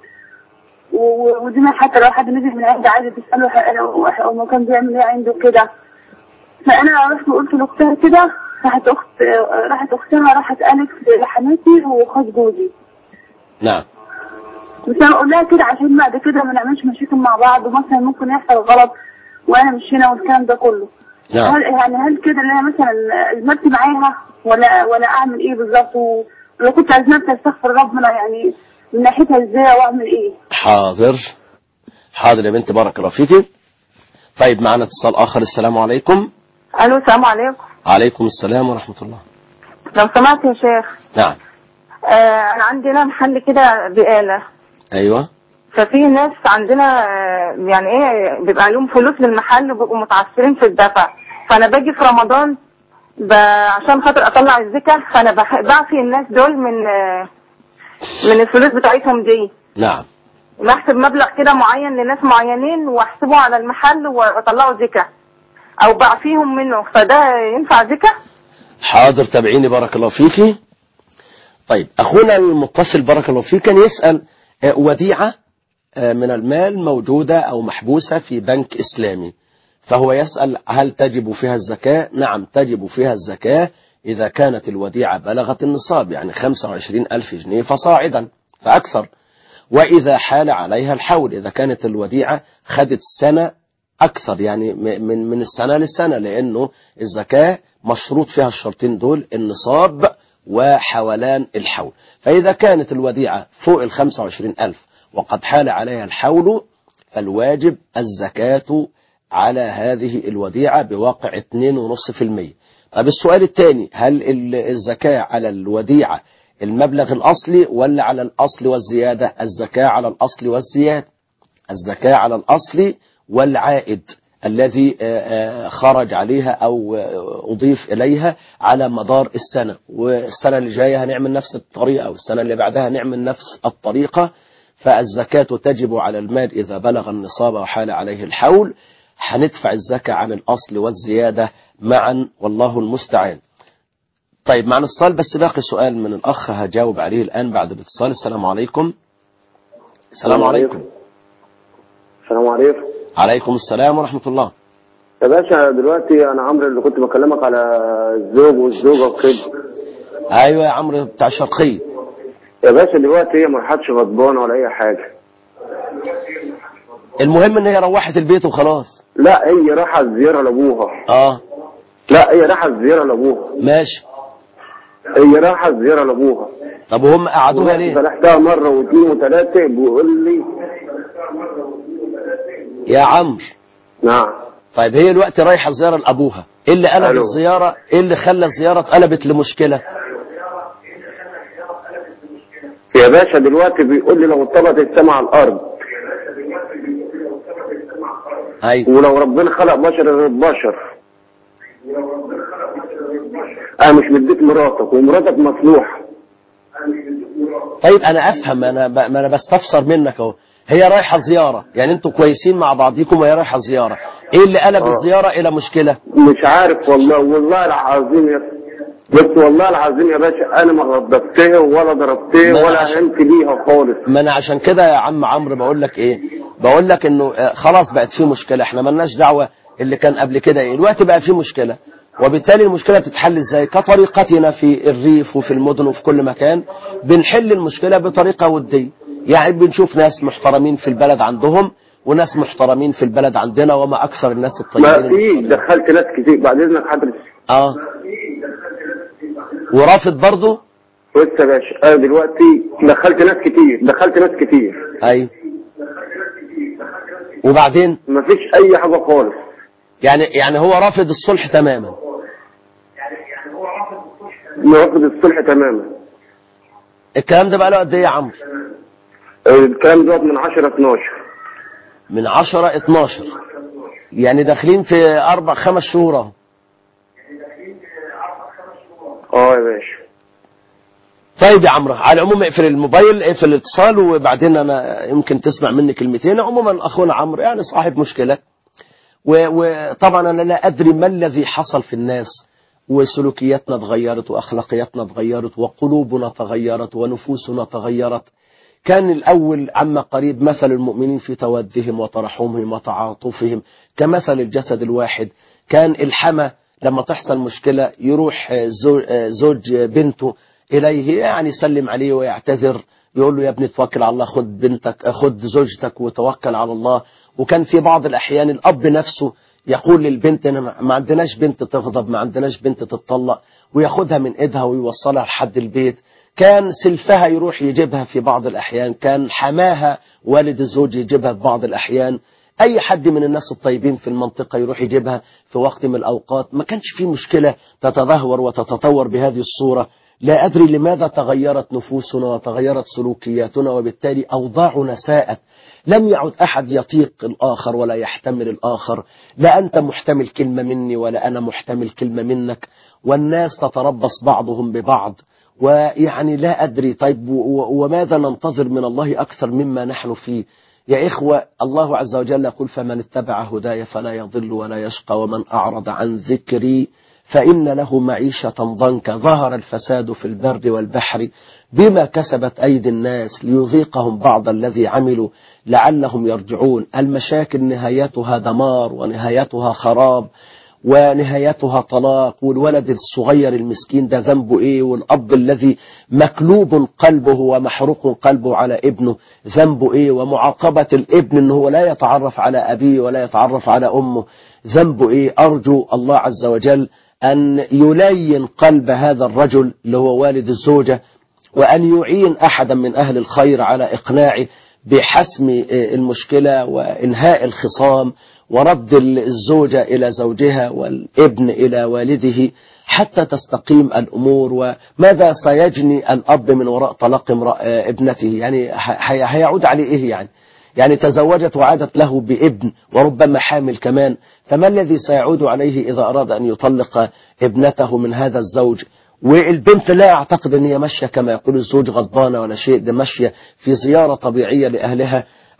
ودي حتى لو حد نزل من عندي عايزه تساله هو كان بيعمل ايه عنده كده. فانا رحت وقلت لاختها كده، راحت اختها راحت قالت لحماتي وخد جوزي. نعم. بس انا اقول لها كده عشان بعد كده ما نعملش مشاكل مع بعض، ومثلا ممكن يحصل غلط وانا مش هنا والكلام ده كله. نعم. هل كده اللي انا مثلا المرتي معاها ولا اعمل ايه بالظبط؟ ولو كنت عايزة استغفر ربنا يعني من ناحيتها ازاي واعمل ايه؟ حاضر يا بنت، بارك الله فيكي. طيب معنا اتصال اخر. السلام عليكم. الو السلام عليكم. عليكم السلام ورحمة الله. لو سمعت يا شيخ. نعم. انا عندنا محل كده بقالة. ايوه. ففي ناس عندنا يعني ايه بيبقى لهم فلوس للمحل وبيبقوا متعثرين في الدفع، فانا باجي في رمضان عشان خاطر اطلع الزكاة، فانا بعفي الناس دول من الفلوس بتاعتهم دي. نعم. بحسب مبلغ كده معين لناس معينين واحسبه على المحل واطلعه زكاة، او بعفيهم منه، فده ينفع زكاة؟ حاضر، تابعيني بارك الله فيكي. طيب اخونا المتصل بارك الله فيك كان يسأل وديعة من المال موجودة او محبوسة في بنك اسلامي، فهو يسأل هل تجب فيها الزكاة؟ نعم تجب فيها الزكاة إذا كانت الوديعة بلغت النصاب، يعني 25,000 جنيه فصاعدا فأكثر، وإذا حال عليها الحول، إذا كانت الوديعة خدت سنة أكثر، يعني من السنة للسنة، لأنه الزكاة مشروط فيها الشرطين دول، النصاب وحولان الحول. فإذا كانت الوديعة فوق 25,000 وقد حال عليها الحول فالواجب الزكاة على هذه الوديعة بواقع 2.5%. طيب السؤال الثاني، هل الزكاة على الوديعة المبلغ الأصلي ولا على الأصل والزيادة؟ الزكاة على الأصل والزيادة، الزكاة على الأصل والعائد الذي خرج عليها أو أضيف إليها على مدار السنة، والسنة اللي جاية هنعمل نفس الطريقة والسنة اللي بعدها هنعمل نفس الطريقة. فالزكاة تجب على المال إذا بلغ النصاب وحال عليه الحول. هندفع الزكاة عن الأصل والزيادة معا، والله المستعان. طيب معنا اتصال، بس باقي سؤال من الأخ هجاوب عليه الآن بعد الاتصال. السلام عليكم. السلام عليكم. السلام عليكم. عليكم السلام ورحمة الله. يا باشا دلوقتي أنا عمرو اللي كنت بكلمك على الزوج والزوجة وكده. أيوة يا عمرو بتاع الشرقية. يا باشا دلوقتي هي ما راحتش غضبانة ولا أي حاجة. المهم إن هي روحت البيت وخلاص. لا هي راحت زيارة لأبوها. لا هي راحت زيارة لأبوها. ماشي. هي راحت زيارة لأبوها. طب وهم قعدوها ليه؟ صالحتها مرة واثنين وثلاثة، بيقول لي يا عمرو. نعم. طيب هي الوقت رايحة زيارة لأبوها، إيه اللي قلب الزيارة؟ إيه اللي خلى الزيارة اتقلبت لمشكلة؟ يا باشا دلوقتي بيقول لي لو اتطبقت السماء على الأرض. أيوة. ولو ربنا خلق بشر غير بشر. أنا مش مديك مراتك ومراتك مصلوحة. طيب أنا أفهم، أنا بستفسر منك أهو. هي رايحة زيارة، يعني أنتوا كويسين مع بعضكم وهي رايحة زيارة، إيه اللي قلب الزيارة إلى مشكلة؟ مش عارف والله العظيم يا بس والله العظيم يا باشا أنا ما غضبتها ولا ضربتها ولا هنت ليها خالص. ما أنا عشان كده يا عم عمرو بقول لك إيه؟ بقول لك إنه خلاص بقت في مشكلة، إحنا مالناش دعوة اللي كان قبل كده إيه، الوقت بقى في مشكلة، وبالتالي المشكلة بتتحل إزاي؟ كطريقتنا في الريف وفي المدن وفي كل مكان، بنحل المشكلة بطريقة ودية، يعني بنشوف ناس محترمين في البلد عندهم وناس محترمين في البلد عندنا، وما أكثر الناس الطيبين. ما في دخلت ناس كتير بعد إذنك حضرتك. ورافض برضه؟ بص يا باشا أنا دلوقتي دخلت ناس كتير. أيوة. وبعدين؟ مفيش أي حاجة خالص. يعني هو رافض الصلح تماما. رافض الصلح تماما. الكلام ده بقى له قد ايه يا عمرو؟ الكلام ده من 10-12. من 10-12 يعني داخلين في 4-5 شهور اهو. يا باشا. طيب يا عمرو على العموم اقفل الموبايل، اقفل الاتصال، وبعدين انا يمكن تسمع مني كلمتين. عموما اخونا عمرو يعني صاحب مشكلة، وطبعا انا لا ادري ما الذي حصل في الناس، وسلوكياتنا اتغيرت واخلاقياتنا اتغيرت وقلوبنا تغيرت ونفوسنا تغيرت. كان الأول عما قريب مثل المؤمنين في تودهم وترحمهم وتعاطفهم كمثل الجسد الواحد. كان الحما لما تحصل مشكلة يروح زوج بنته إليه، يعني يسلم عليه ويعتذر، يقول له يا ابني توكل على الله، خد زوجتك وتوكل على الله. وكان في بعض الأحيان الأب نفسه يقول للبنت أنا ما عندناش بنت تغضب، ما عندناش بنت تتطلق، وياخدها من إيدها ويوصلها لحد البيت. كان سلفها يروح يجيبها في بعض الأحيان، كان حماها والد الزوج يجيبها في بعض الأحيان، أي حد من الناس الطيبين في المنطقة يروح يجيبها في وقت من الأوقات. ما كانش في مشكلة تتدهور وتتطور بهذه الصورة. لا أدري لماذا تغيرت نفوسنا وتغيرت سلوكياتنا، وبالتالي أوضاعنا ساءت. لم يعد أحد يطيق الآخر ولا يحتمل الآخر، لا أنت محتمل كلمة مني ولا أنا محتمل كلمة منك، والناس تتربص بعضهم ببعض. ويعني لا أدري طيب وماذا ننتظر من الله أكثر مما نحن فيه يا إخوة؟ الله عز وجل يقول فمن اتبع هداي فلا يضل ولا يشقى ومن أعرض عن ذكري فإن له معيشة ضنكا. ظهر الفساد في البر والبحر بما كسبت أيدي الناس ليذيقهم بعض الذي عملوا لعلهم يرجعون. المشاكل نهايتها دمار ونهايتها خراب ونهايتها طلاق، والولد الصغير المسكين ده ذنبه ايه، والاب الذي مكلوب قلبه ومحروق قلبه على ابنه ذنبه ايه، ومعاقبة الابن انه هو لا يتعرف على ابيه ولا يتعرف على امه ذنبه ايه. ارجو الله عز وجل ان يلين قلب هذا الرجل اللي هو والد الزوجة، وان يعين احدا من اهل الخير على اقناعه بحسم المشكلة وانهاء الخصام ورد الزوجة إلى زوجها والابن إلى والده حتى تستقيم الأمور. وماذا سيجني الأب من وراء طلاق ابنته؟ يعني هيعود عليه إيه؟ يعني تزوجت وعادت له بابن وربما حامل كمان، فما الذي سيعود عليه إذا أراد أن يطلق ابنته من هذا الزوج؟ والبنت لا أعتقد أن هي ماشية كما يقول الزوج غضبانة ولا شيء، ده ماشية في زيارة طبيعية لأهلها.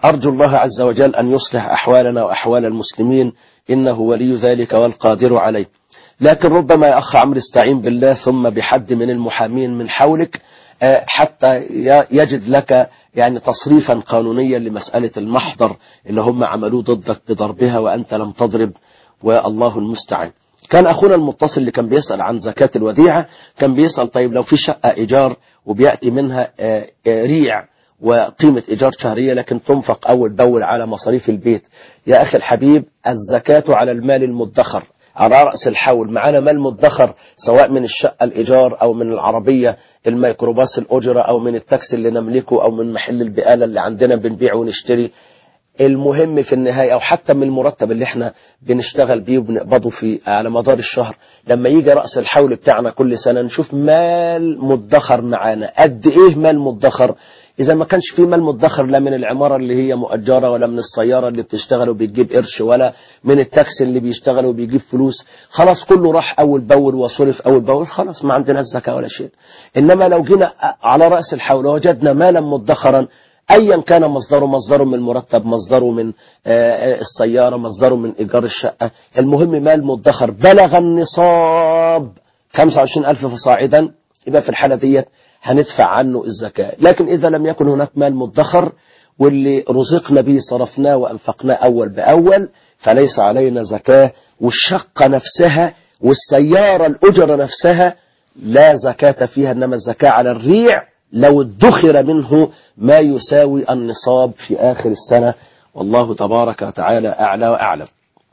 أرجو الله عز وجل أن يصلح أحوالنا وأحوال المسلمين، إنه ولي ذلك والقادر عليه. لكن ربما يا أخ عمرو استعين بالله ثم بحد من المحامين من حولك حتى يجد لك يعني تصريفا قانونيا لمسألة المحضر اللي هم عملوه ضدك بضربها وأنت لم تضرب، والله المستعان. كان أخونا المتصل اللي كان بيسأل عن زكاة الوديعة كان بيسأل طيب لو في شقة إيجار وبيأتي منها ريع وقيمة إيجار شهرية لكن تنفق أول بأول على مصاريف البيت، يا أخي الحبيب الزكاة على المال المدخر على رأس الحول. معنا مال مدخر سواء من الشقة الإيجار أو من العربية الميكروباص الأجرة أو من التاكسي اللي نملكه أو من محل البقالة اللي عندنا بنبيع ونشتري، المهم في النهاية أو حتى من المرتب اللي احنا بنشتغل بيه وبنقبضه في على مدار الشهر، لما يجي رأس الحول بتاعنا كل سنة نشوف مال مدخر معانا قد إيه مال مدخر. إذا ما كانش في مال مدخر لا من العمارة اللي هي مؤجرة ولا من السيارة اللي بتشتغل وبتجيب قرش ولا من التاكسي اللي بيشتغل وبيجيب فلوس، خلاص كله راح أول بأول وصرف أول بأول، خلاص ما عندنا الزكاة ولا شيء. إنما لو جينا على رأس الحول وجدنا مالا مدخرا أيا كان مصدره من المرتب، مصدره من السيارة، مصدره من إيجار الشقة، المهم مال مدخر بلغ النصاب 25,000 فصاعدا، يبقى في الحالة ديت هندفع عنه الزكاة. لكن إذا لم يكن هناك مال مدخر واللي رزقنا به صرفناه وأنفقناه أول بأول فليس علينا زكاة، والشقة نفسها والسيارة الأجرة نفسها لا زكاة فيها، إنما الزكاة على الريع لو ادخر منه ما يساوي النصاب في آخر السنة، والله تبارك وتعالى أعلى وأعلم.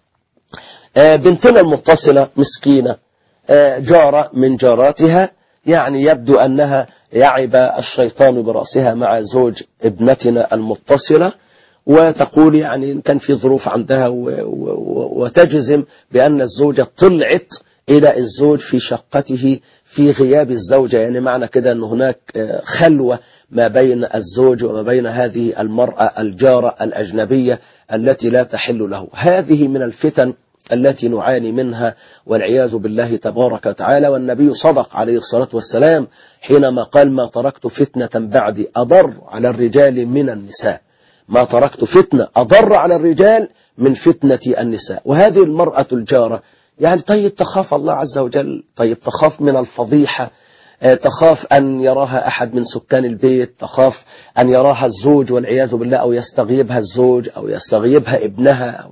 بنتنا المتصلة مسكينة جارة من جاراتها، يعني يبدو أنها يعب الشيطان برأسها مع زوج ابنتنا المتصلة، وتقول يعني كان في ظروف عندها وتجزم بأن الزوجة طلعت إلى الزوج في شقته في غياب الزوجة، يعني معنى كده أن هناك خلوة ما بين الزوج وما بين هذه المرأة الجارة الأجنبية التي لا تحل له. هذه من الفتن التي نعاني منها والعياذ بالله تبارك وتعالى. والنبي صدق عليه الصلاة والسلام حينما قال ما تركت فتنة بعدي أضر على الرجال من النساء، ما تركت فتنة أضر على الرجال من فتنة النساء. وهذه المرأة الجارة يعني طيب تخاف الله عز وجل، طيب تخاف من الفضيحة، تخاف أن يراها أحد من سكان البيت، تخاف أن يراها الزوج والعياذ بالله، أو يستغيبها الزوج أو يستغيبها ابنها أو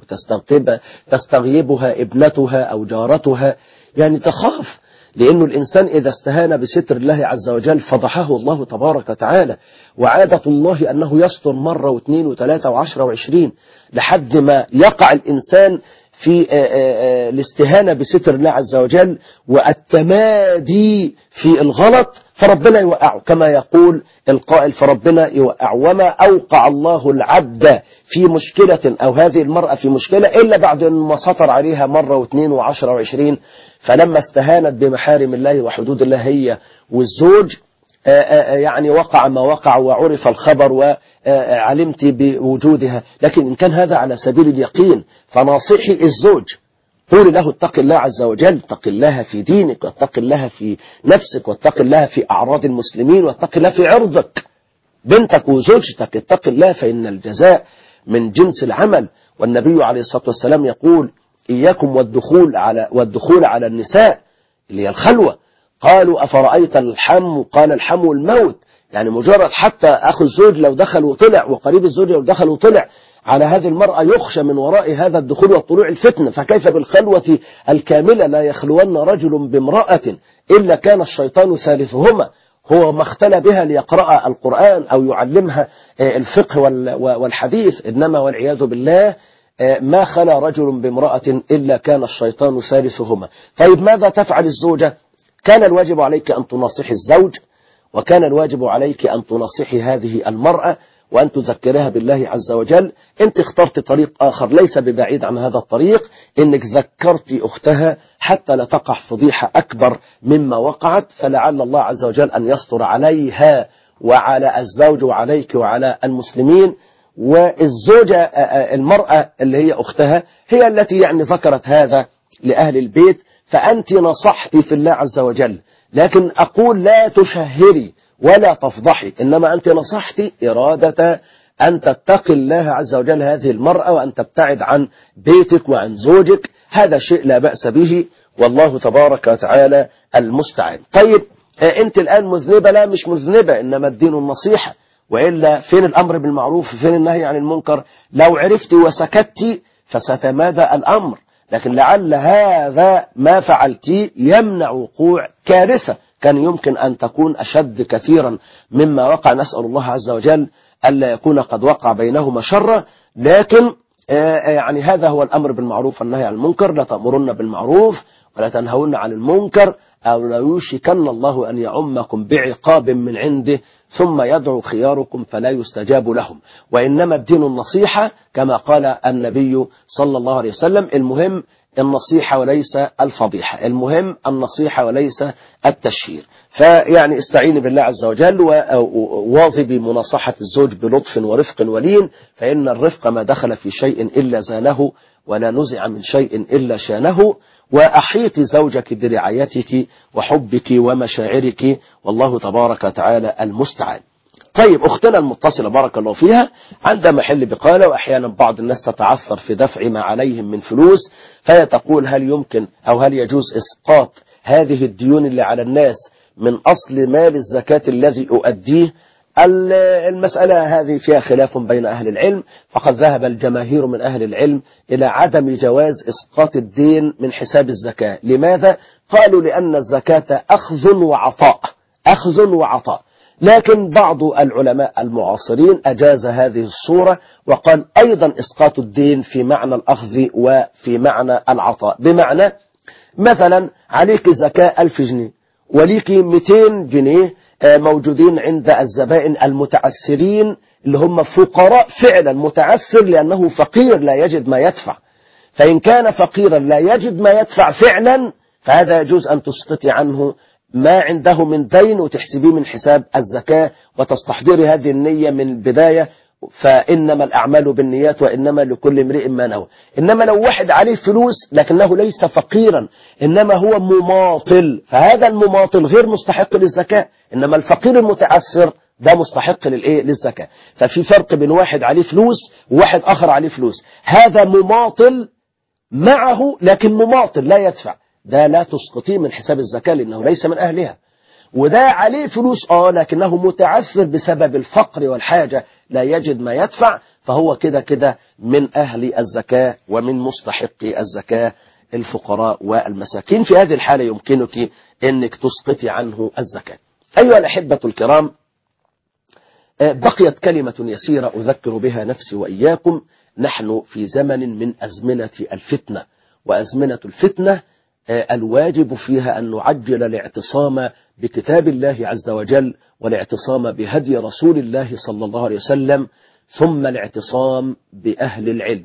تستغيبها ابنتها أو جارتها، يعني تخاف، لأنه الإنسان إذا استهان بستر الله عز وجل فضحه الله تبارك وتعالى. وعادة الله أنه يستر مرة واثنين وثلاثة وعشرة وعشرين لحد ما يقع الإنسان في الاستهانة بستر الله عز وجل والتمادي في الغلط فربنا يوقعه، كما يقول القائل فربنا يوقعه. وما أوقع الله العبد في مشكلة أو هذه المرأة في مشكلة إلا بعد أن ما سطر عليها مرة واثنين وعشرة وعشرين، فلما استهانت بمحارم الله وحدود الله هي والزوج يعني وقع ما وقع وعرف الخبر وعلمت بوجودها. لكن إن كان هذا على سبيل اليقين فناصحي الزوج، قولي له اتق الله عز وجل، اتق الله في دينك، واتق الله في نفسك، واتق الله في أعراض المسلمين، واتق الله في عرضك، بنتك وزوجتك اتق الله فإن الجزاء من جنس العمل. والنبي عليه الصلاة والسلام يقول إياكم والدخول على النساء اللي هي الخلوة. قالوا أفرأيت الحم؟ قال الحم الموت، يعني مجرد حتى أخو الزوج لو دخل وطلع وقريب الزوج لو دخل وطلع على هذه المرأة يخشى من وراء هذا الدخول والطلوع الفتنة، فكيف بالخلوة الكاملة؟ لا يخلون رجل بامرأة إلا كان الشيطان ثالثهما، هو ما اختلى بها ليقرأ القرآن أو يعلمها الفقه والحديث، إنما والعياذ بالله ما خلا رجل بامرأة إلا كان الشيطان ثالثهما. طيب ماذا تفعل الزوجة؟ كان الواجب عليك أن تناصحي الزوج، وكان الواجب عليك أن تناصحي هذه المرأة وأن تذكرها بالله عز وجل. أنت اخترت طريق آخر ليس ببعيد عن هذا الطريق، إنك ذكرت أختها حتى لا تقع فضيحة أكبر مما وقعت، فلعل الله عز وجل أن يستر عليها وعلى الزوج وعليك وعلى المسلمين. والزوجة المرأة اللي هي أختها هي التي يعني ذكرت هذا لأهل البيت، فأنت نصحتي في الله عز وجل، لكن أقول لا تشهري ولا تفضحي، إنما أنت نصحتي إرادة أن تتقي الله عز وجل هذه المرأة وأن تبتعد عن بيتك وعن زوجك، هذا شيء لا بأس به، والله تبارك وتعالى المستعان. طيب أنت الآن مذنبة؟ لا مش مذنبة، إنما الدين النصيحة، وإلا فين الأمر بالمعروف فين النهي عن المنكر؟ لو عرفت وسكت فستمادى الأمر، لكن لعل هذا ما فعلت يمنع وقوع كارثة كان يمكن أن تكون أشد كثيرا مما وقع، نسأل الله عز وجل ألا يكون قد وقع بينهما شر. لكن يعني هذا هو الأمر بالمعروف والنهي عن المنكر، لا تأمرن بالمعروف ولا تنهون عن المنكر أو لا يوشكن الله أن يعمكم بعقاب من عنده ثم يدعو خياركم فلا يستجاب لهم. وإنما الدين النصيحة كما قال النبي صلى الله عليه وسلم، المهم النصيحة وليس الفضيحة، المهم النصيحة وليس التشهير. فيعني استعيني بالله عز وجل وواظبي مناصحة الزوج بلطف ورفق ولين، فإن الرفق ما دخل في شيء إلا زانه ولا نزع من شيء إلا شانه. وأحيط زوجك برعايتك وحبك ومشاعرك، والله تبارك وتعالى المستعان. طيب أختنا المتصلة بارك الله فيها عندها محل بقالة، وأحيانا بعض الناس تتعثر في دفع ما عليهم من فلوس، فهي تقول هل يمكن أو هل يجوز إسقاط هذه الديون اللي على الناس من أصل مال الزكاة الذي أؤديه؟ المسألة هذه فيها خلاف بين أهل العلم، فقد ذهب الجماهير من أهل العلم إلى عدم جواز إسقاط الدين من حساب الزكاة. لماذا؟ قالوا لأن الزكاة أخذ وعطاء، أخذ وعطاء. لكن بعض العلماء المعاصرين أجاز هذه الصورة وقال أيضا إسقاط الدين في معنى الأخذ وفي معنى العطاء، بمعنى مثلا عليك زكاة 1000 جنيه وليك 200 جنيه موجودين عند الزبائن المتعسرين اللي هم فقراء فعلا، متعسر لأنه فقير لا يجد ما يدفع، فإن كان فقيرا لا يجد ما يدفع فعلا فهذا يجوز أن تسقطي عنه ما عنده من دين وتحسبيه من حساب الزكاة وتستحضري هذه النية من البداية، فإنما الأعمال بالنيات وإنما لكل امرئ ما نوى. إنما لو واحد عليه فلوس لكنه ليس فقيرا إنما هو مماطل، فهذا المماطل غير مستحق للزكاة، إنما الفقير المتعسر ده مستحق للزكاة. ففي فرق بين واحد عليه فلوس وواحد آخر عليه فلوس، هذا مماطل معه لكن مماطل لا يدفع، ده لا تسقطيه من حساب الزكاة لأنه ليس من أهلها. وده عليه فلوس لكنه متعثر بسبب الفقر والحاجة لا يجد ما يدفع، فهو كده كده من أهل الزكاة ومن مستحقي الزكاة الفقراء والمساكين. في هذه الحالة يمكنك أنك تسقطي عنه الزكاة. أيها الأحبة الكرام، بقيت كلمة يسيرة أذكر بها نفسي وإياكم. نحن في زمن من أزمنة الفتنة، وأزمنة الفتنة الواجب فيها أن نعجل الاعتصام بكتاب الله عز وجل والاعتصام بهدي رسول الله صلى الله عليه وسلم، ثم الاعتصام بأهل العلم.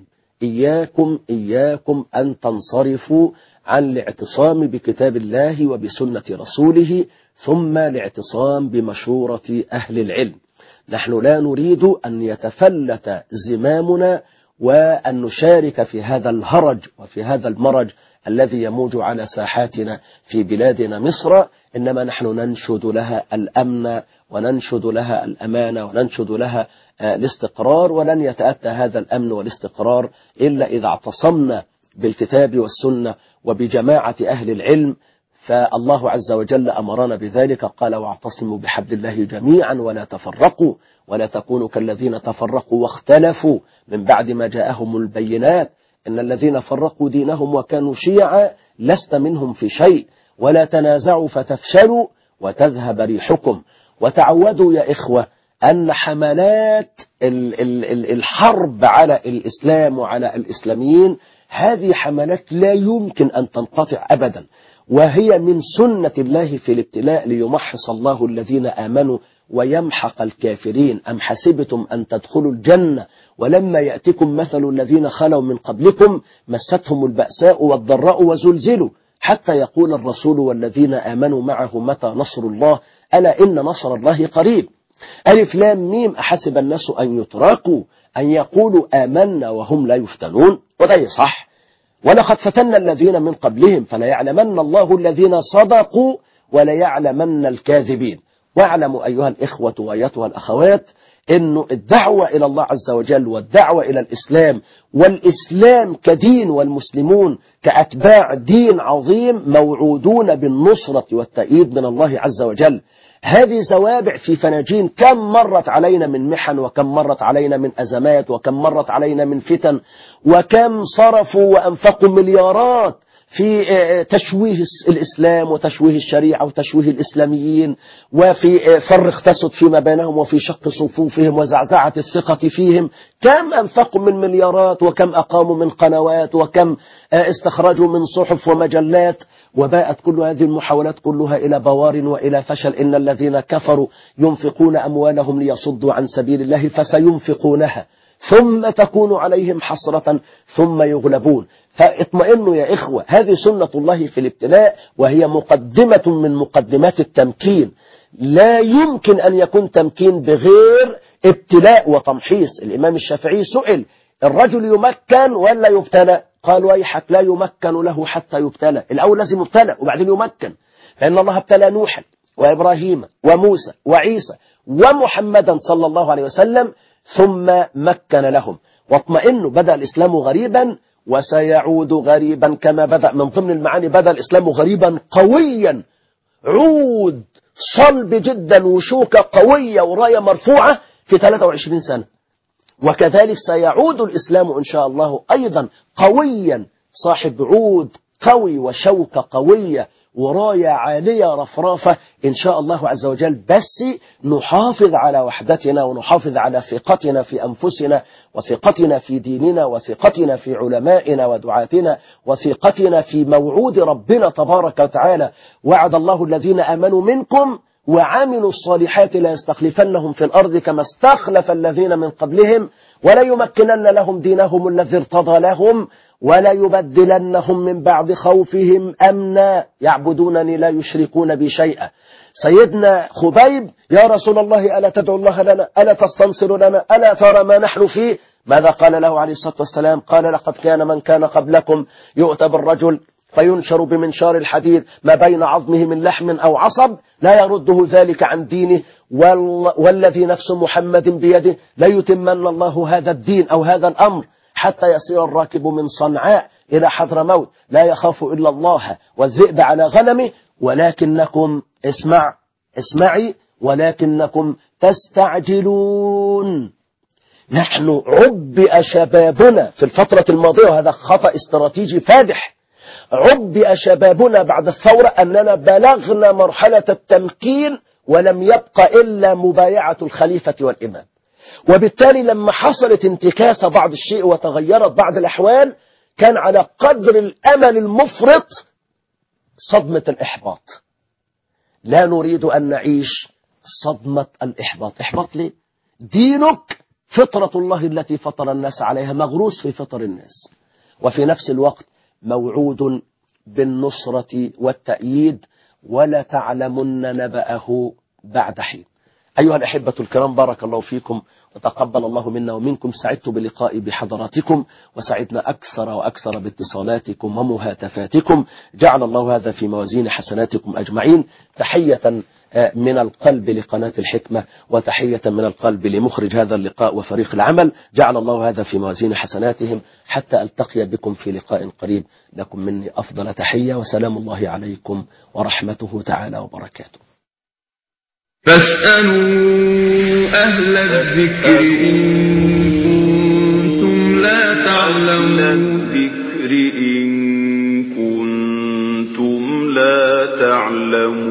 إياكم أن تنصرفوا عن الاعتصام بكتاب الله وبسنة رسوله، ثم الاعتصام بمشورة أهل العلم. نحن لا نريد أن يتفلت زمامنا وأن نشارك في هذا الهرج وفي هذا المرج الذي يموج على ساحاتنا في بلادنا مصر، إنما نحن ننشد لها الأمن وننشد لها الأمانة وننشد لها الاستقرار، ولن يتأتى هذا الأمن والاستقرار إلا إذا اعتصمنا بالكتاب والسنة وبجماعة أهل العلم. فالله عز وجل أمرنا بذلك، قال واعتصموا بحبل الله جميعا ولا تفرقوا ولا تكونوا كالذين تفرقوا واختلفوا من بعد ما جاءهم البينات إن الذين فرقوا دينهم وكانوا شيعا لست منهم في شيء ولا تنازعوا فتفشلوا وتذهب ريحكم. وتعودوا يا إخوة أن حملات الحرب على الإسلام وعلى الإسلاميين هذه حملات لا يمكن أن تنقطع أبدا، وهي من سنة الله في الابتلاء ليمحص الله الذين آمنوا ويمحق الكافرين. أم حسبتم أن تدخلوا الجنة ولما يأتكم مثل الذين خلوا من قبلكم مستهم البأساء والضراء وزلزلوا حتى يقول الرسول والذين آمنوا معه متى نصر الله ألا إن نصر الله قريب. ألف لام ميم أحسب الناس أن يتركوا أن يقولوا آمنا وهم لا يفتنون، وده صح. ولقد فتنا الذين من قبلهم فلا يعلمن الله الذين صدقوا ولا يعلمن الكاذبين. واعلموا أيها الإخوة وأيتها الأخوات إنه الدعوة إلى الله عز وجل والدعوة إلى الإسلام، والإسلام كدين والمسلمون كأتباع دين عظيم موعودون بالنصرة والتأييد من الله عز وجل. هذه زوابع في فناجين، كم مرت علينا من محن، وكم مرت علينا من أزمات، وكم مرت علينا من فتن، وكم صرفوا وأنفقوا مليارات في تشويه الإسلام وتشويه الشريعة وتشويه الإسلاميين، وفي فرق تسد فيما بينهم، وفي شق صفوفهم وزعزعة الثقة فيهم. كم أنفقوا من مليارات، وكم أقاموا من قنوات، وكم استخرجوا من صحف ومجلات، وباءت كل هذه المحاولات كلها إلى بوار وإلى فشل. إن الذين كفروا ينفقون أموالهم ليصدوا عن سبيل الله فسينفقونها ثم تكون عليهم حسرة ثم يغلبون. فاطمئنوا يا إخوة، هذه سنة الله في الابتلاء، وهي مقدمة من مقدمات التمكين. لا يمكن أن يكون تمكين بغير ابتلاء وتمحيص. الإمام الشافعي سئل: الرجل يمكن ولا يبتلى؟ قال: ويحك، لا يمكن له حتى يبتلى. الأول لازم يبتلى وبعدين يمكن، فإن الله ابتلى نوحا وإبراهيم وموسى وعيسى ومحمدا صلى الله عليه وسلم ثم مكن لهم. واطمئنوا، بدأ الإسلام غريبا وسيعود غريبا كما بدأ. من ضمن المعاني: بدأ الإسلام غريبا قويا، عود صلب جدا وشوكة قوية وراية مرفوعة في 23 سنة. وكذلك سيعود الإسلام إن شاء الله أيضا قويا، صاحب عود قوي وشوكة قوية وراية عالية رفرافة إن شاء الله عز وجل. بس نحافظ على وحدتنا، ونحافظ على ثقتنا في أنفسنا، وثقتنا في ديننا، وثقتنا في علمائنا ودعاتنا، وثقتنا في موعود ربنا تبارك وتعالى: وعد الله الذين آمنوا منكم وعملوا الصالحات لا يستخلفنهم في الأرض كما استخلف الذين من قبلهم ولا يمكنن لهم دينهم الذي ارتضى لهم ولا يبدلنهم من بعد خوفهم أمنا يعبدونني لا يشركون بي شيئا. سيدنا خبيب: يا رسول الله ألا تدعو الله لنا، ألا تستنصر لنا، ألا ترى ما نحن فيه؟ ماذا قال له عليه الصلاة والسلام؟ قال: لقد كان من كان قبلكم يؤتى بالرجل فينشر بمنشار الحديد ما بين عظمه من لحم أو عصب لا يرده ذلك عن دينه، والذي نفس محمد بيده ليتمن الله هذا الدين أو هذا الأمر حتى يسير الراكب من صنعاء إلى حضرموت لا يخاف إلا الله والذئب على غنمه، ولكنكم اسمعي ولكنكم تستعجلون. نحن عبئ شبابنا في الفترة الماضية، وهذا خطأ استراتيجي فادح، عبئ شبابنا بعد الثورة أننا بلغنا مرحلة التمكين ولم يبقى إلا مبايعة الخليفة والإمام. وبالتالي لما حصلت انتكاسة بعض الشيء وتغيرت بعض الأحوال، كان على قدر الأمل المفرط صدمة الإحباط. لا نريد أن نعيش صدمة الإحباط. إحباط ليه؟ دينك فطرة الله التي فطر الناس عليها، مغروس في فطر الناس، وفي نفس الوقت موعود بالنصرة والتأييد، ولا تعلمن نبأه بعد حين. أيها الأحبة الكرام، بارك الله فيكم وتقبل الله منا ومنكم. سعدت بلقائي بحضراتكم، وسعدنا أكثر وأكثر باتصالاتكم ومهاتفاتكم. جعل الله هذا في موازين حسناتكم أجمعين. تحية من القلب لقناة الحكمة، وتحية من القلب لمخرج هذا اللقاء وفريق العمل. جعل الله هذا في موازين حسناتهم. حتى ألتقي بكم في لقاء قريب، لكم مني أفضل تحية، وسلام الله عليكم ورحمته تعالى وبركاته. فاسألوا أهل الذكر إن كنتم لا تعلمون.